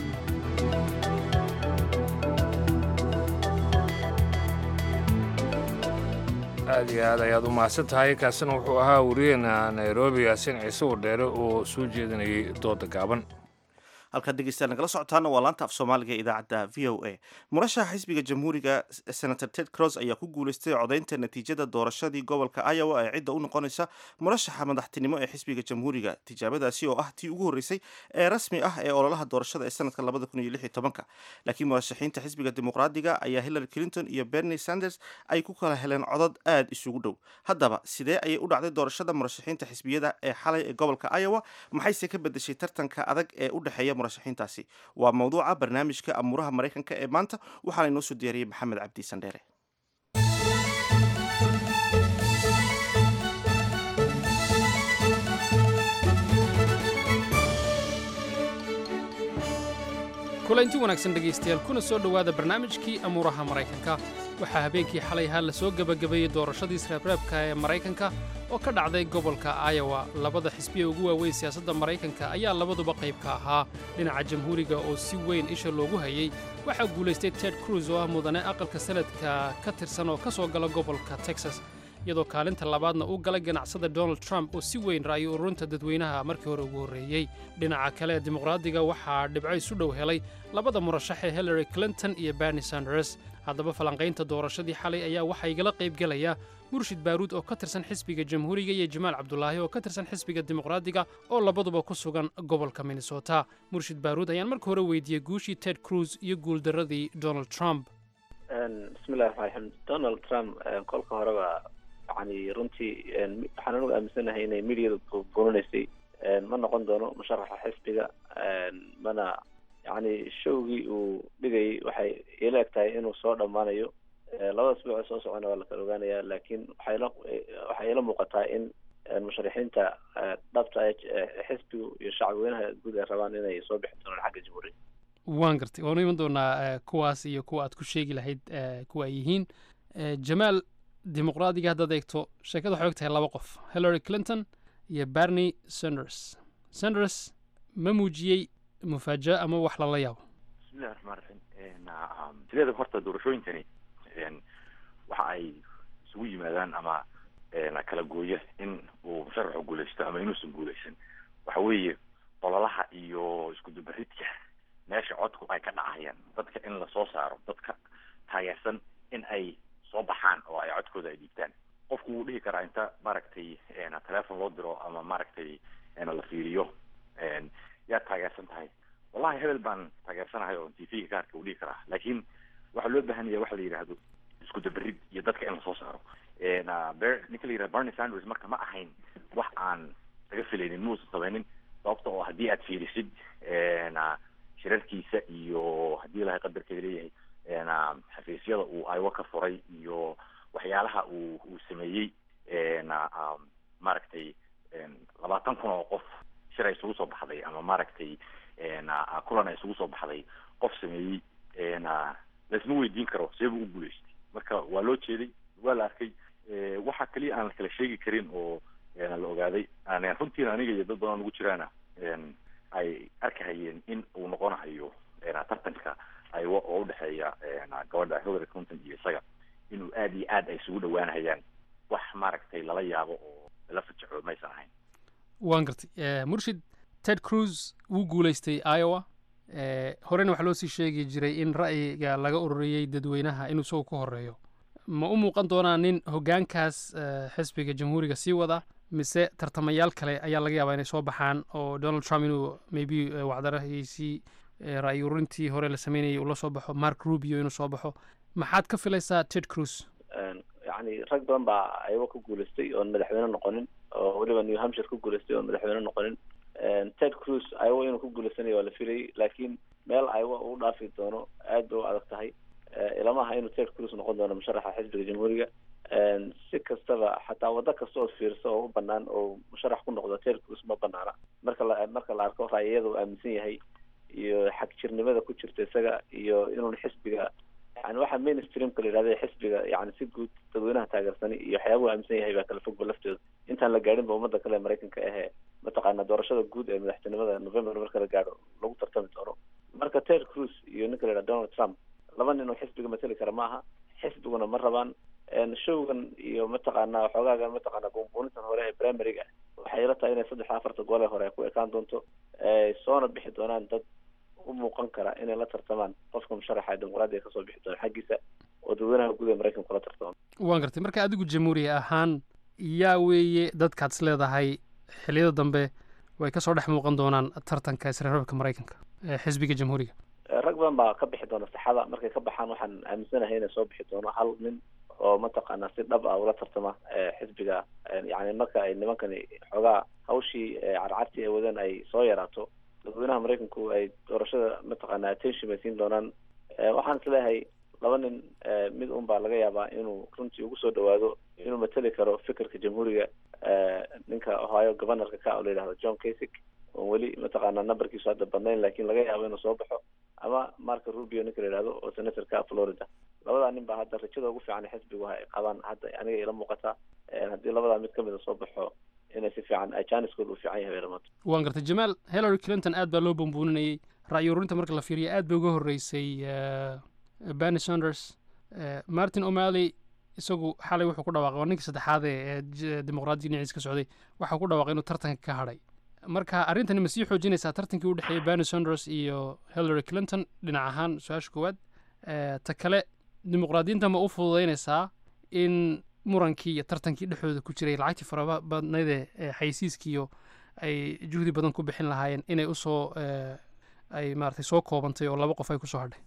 aad iyo aad ayaad u mahadsan tahay kaasina wuxuu ahaa wariyeena nairobi yaasin ciise wadheere oo soo jeedinayay dooda gaaban halkaad dhegeystayaal nagala socotaana waa laanta af soomaaliga ee idaacadda v o a murashaxa xisbiga jamhuuriga senator ted cross ayaa ku guuleystay codaynta natiijada doorashadii gobolka iowa ee cidda u noqonaysa murashaxa madaxtinimo ee xisbiga jamhuuriga tijaabadaasi oo ah tii ugu horreysay ee rasmi ah ee ololaha doorashada ee sanadka laakiin murashaxiinta xisbiga dimuqraadiga ayaa hillary clinton iyo bernie sanders ay ku kala heleen codod aad isugu dhow haddaba sidee ayay u dhacday doorashada murashaxiinta xisbiyada ee xalay ee gobolka iowa maxayse ka bedeshay tartanka adag ee u dhexeeya murashaxiintaasi waa mawduuca barnaamijka amuuraha maraykanka ee maanta waxaana inoo soo diyaariyey maxamed cabdi sandheere kulanti wanaagsan dhegaystayaal kuna soo dhowaada barnaamijkii amuuraha maraykanka waxaa habeenkii xalay ahaa la soo gebagabeeyey doorashadii israabraabka ee maraykanka oo ka dhacday gobolka iowa labada xisbiya ugu waaweyn siyaasadda maraykanka ayaa labaduba qayb ka ahaa dhinaca jamhuuriga oo si weyn isha loogu hayey waxaa guulaystay ted cruz oo ah mudane aqalka sanadka ka tirsan oo ka soo gala gobolka texas iyadoo kaalinta labaadna uu galay ganacsada donald trump oo si weyn ra'yo ururinta dadweynaha markii hore ugu horreeyey dhinaca kale dimuqraadiga waxaa dhibco isu dhow helay labada murashax ee hillary clinton iyo bernie sanders haddaba falanqaynta doorashadii xalay ayaa waxaa igala qayb gelaya murshid baaruud oo ka tirsan xisbiga jamhuuriga iyo jamaal cabdulaahi oo ka tirsan xisbiga dimuqraadiga oo labaduba ku sugan gobolka minnesota murshid baaruud ayaan marka hore weydiiyey guushii ted cruz iyo guuldarradii donald trump bismillahi raxmaan donald trump kolka horeba yani runtii waxaan anugu aaminsanahay inay midiyada burinaysay ma noqon doono musharaxa xisbiga mana yani showgii uu dhigayay waxay ila eg tahay inuu soo dhammaanayo labada asbuuc soo socona waa la kala ogaanaya laakiin waxay ila muuqataa in musharaxiinta dhabta xisbigu iyo shacabweynaha guud ay rabaan inay soo bixi doonaan xagga jamhuuriga waan gartay waanu iman doonaa kuwaas iyo kuwa aad ku sheegi lahayd kuwa ay yihiin jamaal dimuqraadiga haddaad eegto sheekada waxay og tahay laba qof hillary clinton iyo bernie sanders ma muujiyey mufaaja'a ama wax lala yaabo bismillahi raxmaan raxiim sideeda horta doorashooyinkani waxa ay isugu yimaadaan ama kala gooya in uu musharaxu guulaysto ama inuusan guulaysan waxa weeye ololaha iyo isku dubaridka meesha codku ay ka dhacayaan dadka in lasoo saaro dadka taageersan in ay soo baxaan oo ay codkooda ay dhiibtaan. qofku wuu dhihi karaa inta maaragtay telephone loo diro ama maaragtay la fiiriyo yaa taageersan tahay, wallahi hebel baan taageersanahay oo TV ka arka uu dhihi karaa, laakiin waxaa loo baahan yahay waxa la yidhaahdo isku dabarid iyo dadka in lasoo saaro. ninka la yidhahdo Bernie Sanders marka ma ahayn wax aan laga filaynin, muusan samaynin, sababta oo haddii aad fiirisid shirarkiisa iyo haddii ilahay qadarkeeda leeyahay xafiisyada uu Iowa ka furay iyo waxyaalaha uu sameeyey maaragtay 20,000 oo qof shir ay isugu soo baxday ama maaragtay kulan ay isugu soo baxday qof sameeyey laisma weydiin karo seebuu u guulaystay. marka waa loo jeeday, waa la arkay. waxa kaliya aan la kala sheegi karin oo la ogaaday runtiina aniga iyo dad badan ugu jiraana ay arkahayeen in uu noqonayo tartanka Iowa oo u dhexeeya gabadha Hillary Clinton iyo isaga inuu aad iyo aad ay isugu dhawaanayaan wax maaragtay lala yaabo oo la fajaco maysan ahayn. waan gartay Murshid, Ted Cruz wuu guulaystay Iowa. horena waxaa loo sii sheegi jiray in ra'yiga laga ururiyey dadweynaha inuu isagu ka horeeyo. ma u muuqan doonaa nin hoggaankaas xisbiga jamhuuriga sii wada, mise tartamayaal kale ayaa laga yaabaa inay soo baxaan oo Donald Trump inuu maybe wacdarahiisii ra'yi ururintii hore la sameynayay uu la soo baxo, Mark Rubio inuu soo baxo. maxaad ka filaysaa Ted Cruz? yani rag badan baa Iowa ku guulaystay oon madaxweyne noqonin, oo weliba New Hampshire ku guulaystay oon madaxweyne noqonin. Ted Cruz Iowa inuu ku guulaysanayo waa la filayay, laakiin meel Iowa uu dhaafi doono aad bay u adag tahay. ilama aha inuu Ted Cruz noqon doono musharaxa xisbiga jamhuuriga. si kastaba xataa waddo kasta oo fiirso oo u banaan oo musharax ku noqdo Ted Cruz ma banaana marka la arko ra'yiyada uu aaminsan yahay iyo xagjirnimada ku jirta isaga iyo inuu xisbiga yani waxa mainstreamka la yidhahdo xisbiga yani si guud dadweynaha taageersani iyo waxyaabuhu aaminsan yahay baa kala fogba laftooda intaan la gaadhin ba ummadda kale Maraykanka mataqaana doorashada guud ee madaxtinimada November marka la gaadho lagu tartami doono. marka Ted Cruz iyo ninka la yidhahdo Donald Trump laba nin oo xisbiga matali kara maaha, xisbiguna ma rabaan. showgan iyo mataqaana xoogaagan mataqaana buunbuunintan hore ee primaryga waxay la tahay inay 3-4 gole hore ku ekaan doonto, soona bixi doonaan dad u muuqan kara inay la tartamaan qofka musharaxa dimuqraadiga kasoo bixi doona xaggiisa oo dadweynaha guud ee Maraykanka kula tartamo. waan gartay. marka adigu jamhuuri ahaan yaa weeye dadkaad is leedahay xilliyada dambe way kasoo dhex muuqan doonaan tartanka isreebka Maraykanka ee xisbiga jamhuuriga? rag badan baa ka bixi doona saxada. markay ka baxaan waxaan aaminsanahay inay soo bixi doono hal nin oo mataqaana si dhab ah ula tartama xisbiga. yani marka ay nimankani xoogaa hawshii carcartii ay wadeen ay soo yaraato, dadweynaha Maraykanku ay doorashada mataqaana attention bay siin doonaan. waxaan isleeyahay laba nin mid un baa laga yaabaa inuu runtii ugu soo dhawaado inuu matali karo fikirka jamhuuriga. ninka Ohio governorka ka oo la yidhahdo John Kasich oo weli mataqaana numberkiisu hadda badnayn, laakiin laga yaabo inuu soo baxo, ama Mark Rubio ninka la yidhahdo oo senatorka Florida. labadaa nin baa hadda rajada ugu fiican xisbigu ay qabaan hadda aniga ila muuqata. haddii labadaa mid kamid a soo baxo inay si fiican janiskooda u fiican yahay ramato. waan gartay Jamaal. Hillary Clinton aad baa loo bumbuuninayay, ra'yi ururinta marka la fiiriyo aad bay uga horeysay Bernie Sanders. Martin O'Malley isagu xalay wuxuu ku dhawaaqay, waa ninkii saddexaad ee dimuqraadiga dhinaciisa ka socday, waxaa ku dhawaaqay inuu tartanka ka hadhay. marka arrintani ma sii xoojinaysaa tartankii u dhexeeyay Bernie Sanders iyo Hillary Clinton dhinac ahaan? su-aasha koowaad. ta kale dimuqraadiyiinta ma u fududaynaysaa in murankii iyo tartankii dhexdooda ku jiray lacagtii fara badnayd ee xaysiiskiiyo ay juhdi badan ku bixin lahaayeen inay usoo ay maaragtay soo koobantay oo 2 qof ay kusoo hadhay?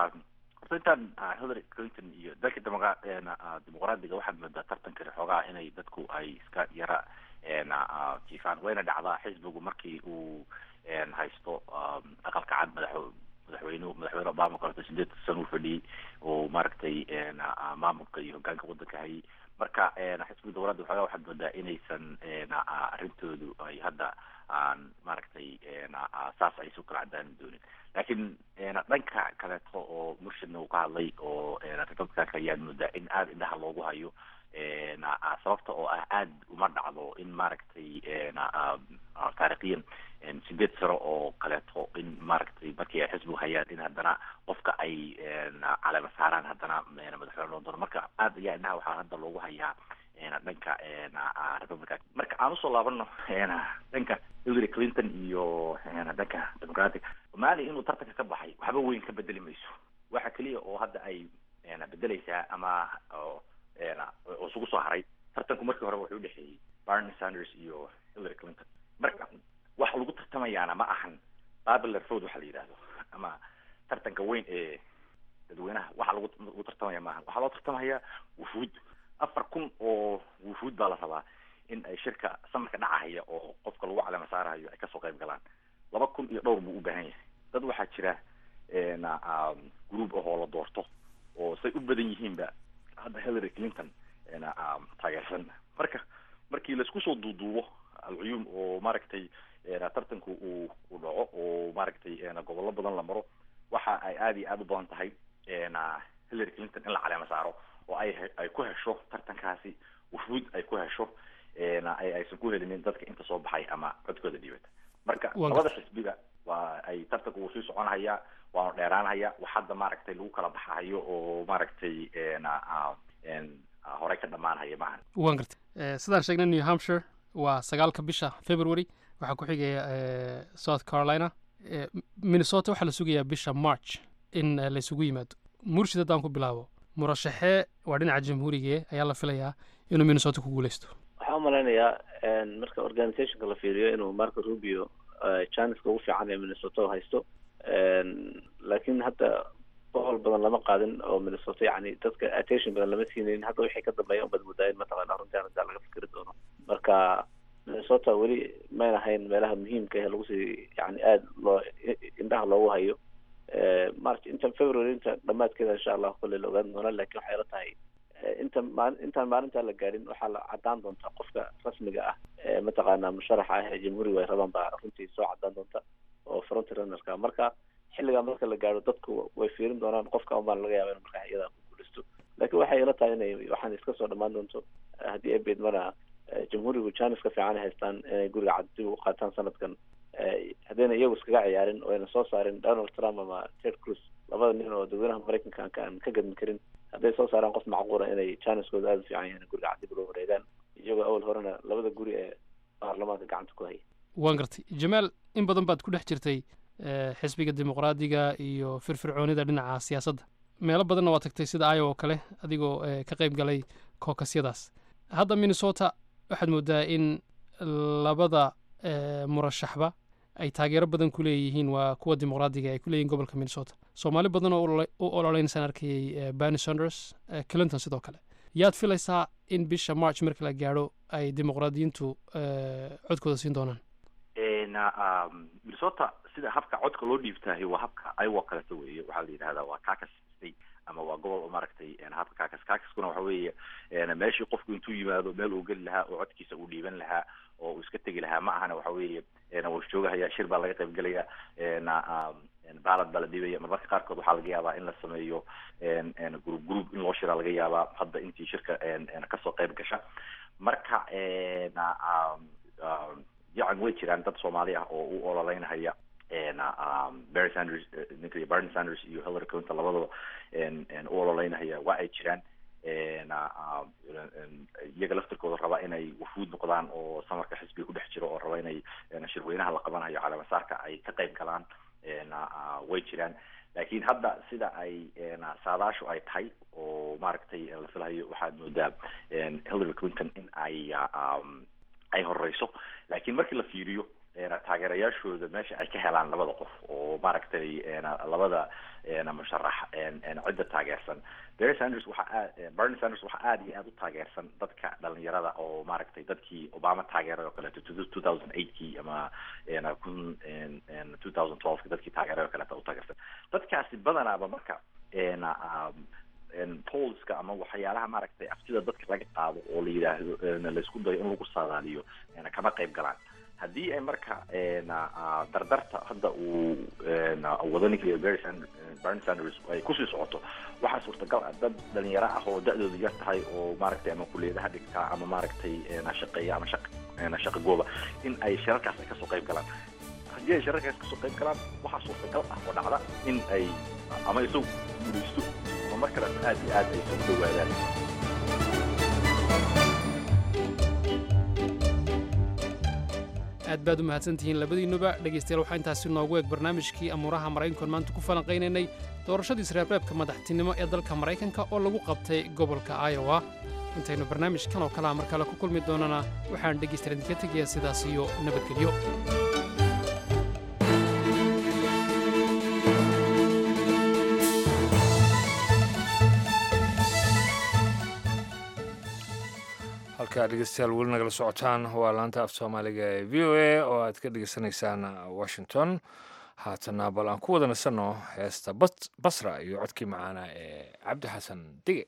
intaan Hillary Clinton iyo dalka dimuqraadiga waxaad moodaa tartankani xoogaa inay dadku ay iska yara jiifaan. wayna dhacdaa xisbigu markii uu haysto aqalka cad madaxweyne Obama kaleeto 8 sano u fadhiyey oo maaragtay maamulka iyo hoggaanka waddanka hayay. marka xisbiga dimuqraadiga xoogaa waxaad moodaa inaysan arrintoodu ay hadda aan maaragtay saas ay isu kala cadaan doonin. laakiin dhanka kaleeto oo Murshidna uu ka hadlay oo republicanka ayaad moodaa in aad indhaha loogu hayo sababta oo ah aad uma dhacdo in maaragtay taariikhiyan 8 sano oo kaleeto in maaragtay markii ay xisbigu hayaan in haddana qofka ay caleema saaraan haddana madaxweyne loo doono. marka aad ayaa indhaha waxaa hadda loogu hayaa dhanka republican. marka aan usoo laabano dhanka Hillary Clinton iyo dhanka democratic. Romney inuu tartanka ka baxay waxba weyn ka bedeli mayso waxa kaliya oo hadda ay bedelaysaa ama oo sugu soo haray tartanku markii hore wuxuu u dhaxeeyay Bernie Sanders iyo Hillary Clinton marka waxa lagu tartamayaana ma ahan popular vote waxa la yiraahdo ama tartanka weyn ee dadweynaha waxa lagu tartamaya ma ahan waxa loo tartamaya wufuud 4,000 oo wufuud baa la rabaa in ay shirka samarka dhacaya oo qofka lagu calama saarayo ay ka soo qayb galaan 2,000 iyo dhowr buu u baahan yahay dad waxaa jira group oo la doorto oo say u badan yihiinba hadda Hillary Clinton taageersan markii la isku soo duuduubo alcuyum oo maaragtay tartanku uu dhaco oo maaragtay gobollo badan la maro waxa ay aad iyo aad u badan tahay Hillary Clinton in la caleema saaro oo ay ku hesho tartankaasi wufuud ay ku hesho aysan ku helinin dadka inta soo baxay ama codkooda dhiibata marka labada xisbiga waa ay tartanku uu sii soconaya waa dheeraanaya wax hadda maaragtay lagu kala baxayo oo maaragtay hore ka dhamaanaya maahan waan gartay sidaan sheegnay New Hampshire waa 9 bisha February waxaa ku xigaya South Carolina Minnesota waxaa la sugayaa bisha March in la isugu yimaado murshid haddaan ku bilaabo murashaxee waa dhinaca jamhuuriga ayaa la filayaa inuu Minnesota ku guuleysto waxaan u malaynayaa marka organizationka la fiiriyo inuu Marco Rubio chance ugu fiican ee Minnesota haysto laakiin hadda boqol badan lama qaadin oo Minnesota yani dadka attention badan lama siinin hadda wixii ka dambeeya bad muddayn mataqaanaa runtaan hadda laga fikiri doono marka Minnesota weli ma ahayn meelaha muhiimka ah lagu sii yani aad loo indhaha loogu hayo March inta February inta dhamaadkeeda insha Allah kulli la ogaan doona laakiin waxay la tahay inta maalinta la gaarin waxa la cadaan doonta qofka rasmiga ah mataqaanaa musharaxa ah ee jamhuuriga ay rabaan baa runtii soo cadaan doonta oo front runnerka marka xilliga marka la gaaro dadku way fiirin doonaan qofka uma laga yaabo in markaa iyada ku guulaysto laakiin waxay la tahay inay waxaan iska soo dhamaan doonto haddii ay beedmana jamhuurigu chance ka fiican haystaan inay guriga cad dib u qaataan sanadkan haddayna iyagu iskaga ciyaarin oo ayna soo saarin Donald Trump ama Ted Cruz labada nin oo dadweynaha Mareykanka aan ka gadmi karin hadday soo saaraan qof macquul ah inay chance-kooda aad u fiican yahay guriga cad dib loo wareegaan iyagoo awal horena labada guri ee baarlamaanka gacanta ku hayay waan gartay Jamaal in badan baad ku dhex jirtay xisbiga dimuqraadiga iyo firfircoonida dhinaca siyaasadda meelo badanna waa tagtay sida Iowa oo kale adigoo ka qayb galay caucusyadaas hadda Minnesota waxaad moodaa in labada murashaxba ay taageero badan ku leeyihiin waa kuwa dimuqraadiga ay ku leeyihiin gobolka Minnesota Soomaali badan oo u ololeynaysan arkayay Bernie Sanders Clinton sidoo kale yaad filaysaa in bisha March marka la gaaro ay dimuqraadiyiintu codkooda siin doonaan Minnesota sida habka codka loo dhiibtaahay waa habka Iowa kale weeye waxa la yiraahdaa waa caucus state ama waa gobol maaragtay habka caucuskuna waxa weeye meeshii qofku intuu yimaado meel uu gali lahaa oo codkiisa uu dhiiban lahaa oo iska tagi lahaa ma ahana waxa weeye warshoogaha shir baa laga qayb galaya baalad baa la dhiibaya marmarka qaarkood waxaa laga yaabaa in la sameeyo group in loo shiraa laga yaabaa hadda intii shirka kasoo qayb gasha marka yacan way jiraan dad Soomaali ah oo u ololeynaya Bernie Sanders iyo Hillary Clinton labadaba u ololeynaya waa ay jiraan iyaga laftirkooda raba inay wufuud noqdaan oo samarka xisbiga ku dhex jiro oo raba inay shirweynaha la qabanayo calaamasaarka ay ka qayb galaan way jiraan laakiin hadda sida ay saadaashu ay tahay oo maaragtay la filayo waxaad moodaa Hillary Clinton in ay horeyso laakiin markii la fiiriyo taageerayaashooda meesha ay ka helaan labada qof oo maaragtay labada musharax cidda taageersan Bernie Sanders waxa aad iyo aad u taageersan dadka dhalinyarada oo maaragtay dadkii Obama taageeray oo kale 2008kii ama 2012 dadkii taageeray oo kale u taageersan dadkaasi badanaaba marka polska ama waxyaalaha maaragtay aftida dadka laga qaado oo la yiraahdo la isku dayo in lagu saadaaliyo kama qayb galaan haddii ay marka dardarta hadda uu wadaniga Bernie Sanders ay kusii socoto waxaa suurtagal ah dad dhalinyaro ah oo da'doodu yar tahay oo maaragtay ama kuleedaha dhigtaa ama maaragtay shaqeeya ama shaqo gooba in ay shirarkaas ay kasoo qayb galaan haddii ay shirarkaas kasoo qayb galaan waxaa suurtagal ah oo dhacda in ay ama isagu guulaysto ama mar kale aad iyo aad ay isugu dhawaadaan aad baad u mahadsantihiin labadiinnuba dhegaystayaal waxaa intaasi noogu eeg barnaamijkii amuuraha maraykankoon maanta ku falanqaynaynay doorashadii isreebreebka madaxtinimo ee dalka maraykanka oo lagu qabtay gobolka iowa intaynu barnaamijkan oo kalea mar kale ku kulmi doonana waxaan dhegaystayaal idinka tegayaa sidaas iyo nabadgelyo halkaa dhegeystayaal weli nagala socotaan waa laanta af soomaaliga ee v o a oo aad ka dhegeysanaysaan washington haatana bal aan ku wada nasanno heesta basra iyo codkii macaana ee cabdi xasan dige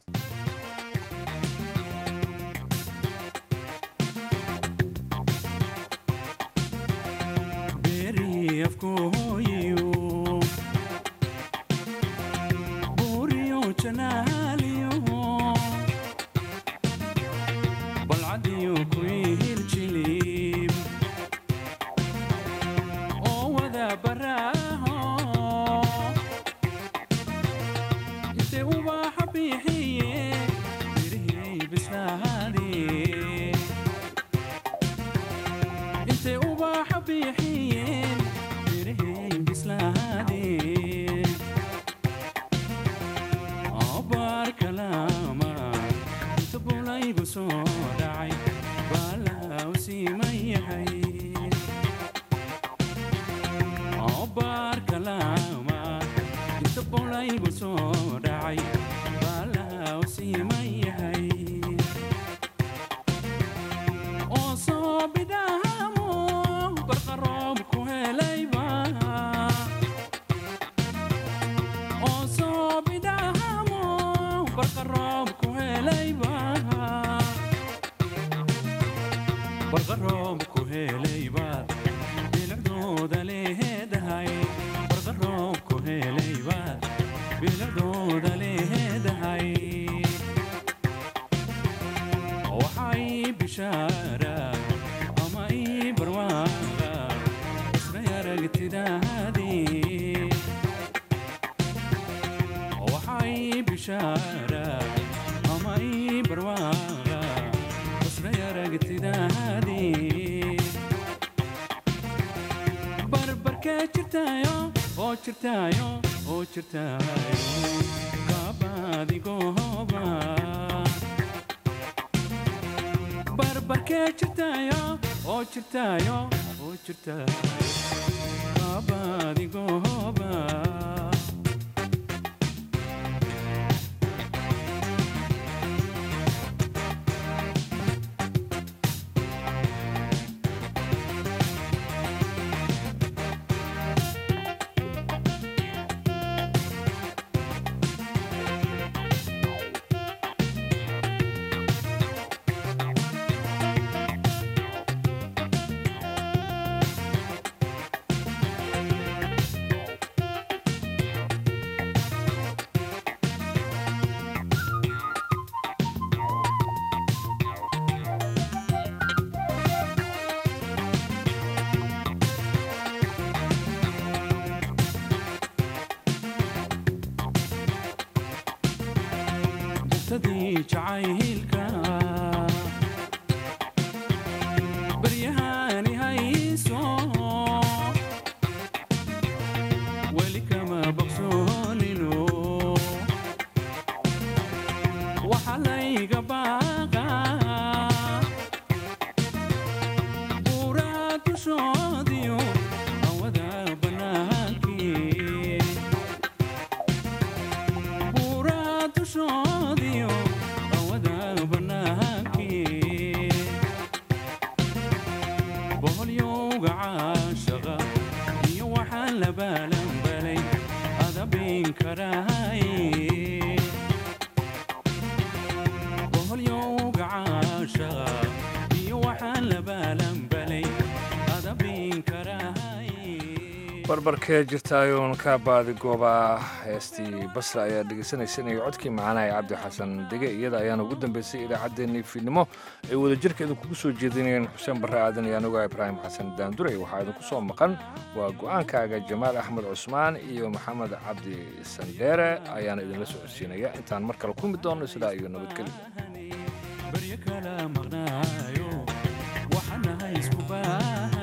barbarkee jirtaayoon ka baadi gooba heestii basra ayaa dhegeysanaysanaya codkii macaana ee cabdi xasan dege iyada ayaana ugu dambeysay idaacaddeenii fiidnimo ay wadajirka idinkugu soo jeedinayeen xuseen barre aadan iyo anuga ibraahim xasan daanduray waxaa idinku soo maqan waa go'aankaaga jamaal axmed cusmaan iyo maxamed cabdi sandheere ayaana idinla socodsiinaya intaan mar kale kulmi doonno sidaa iyo nabadgelyo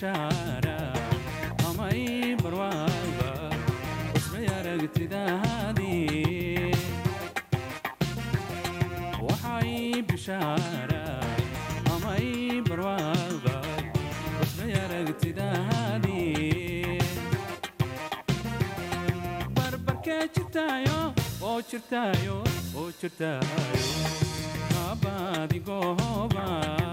bishaara amay barwaaba usbay aragtidaadii waxay bishaara amay barwaaba usbay aragtidaadii barbarkee jirtaayo oo jirtaayo oo jirtaayo kabadigooba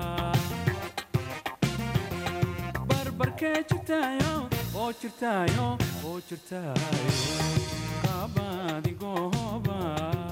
barbarkee jirtaayo oo jirtaayo oo jirtaayo kabadigooba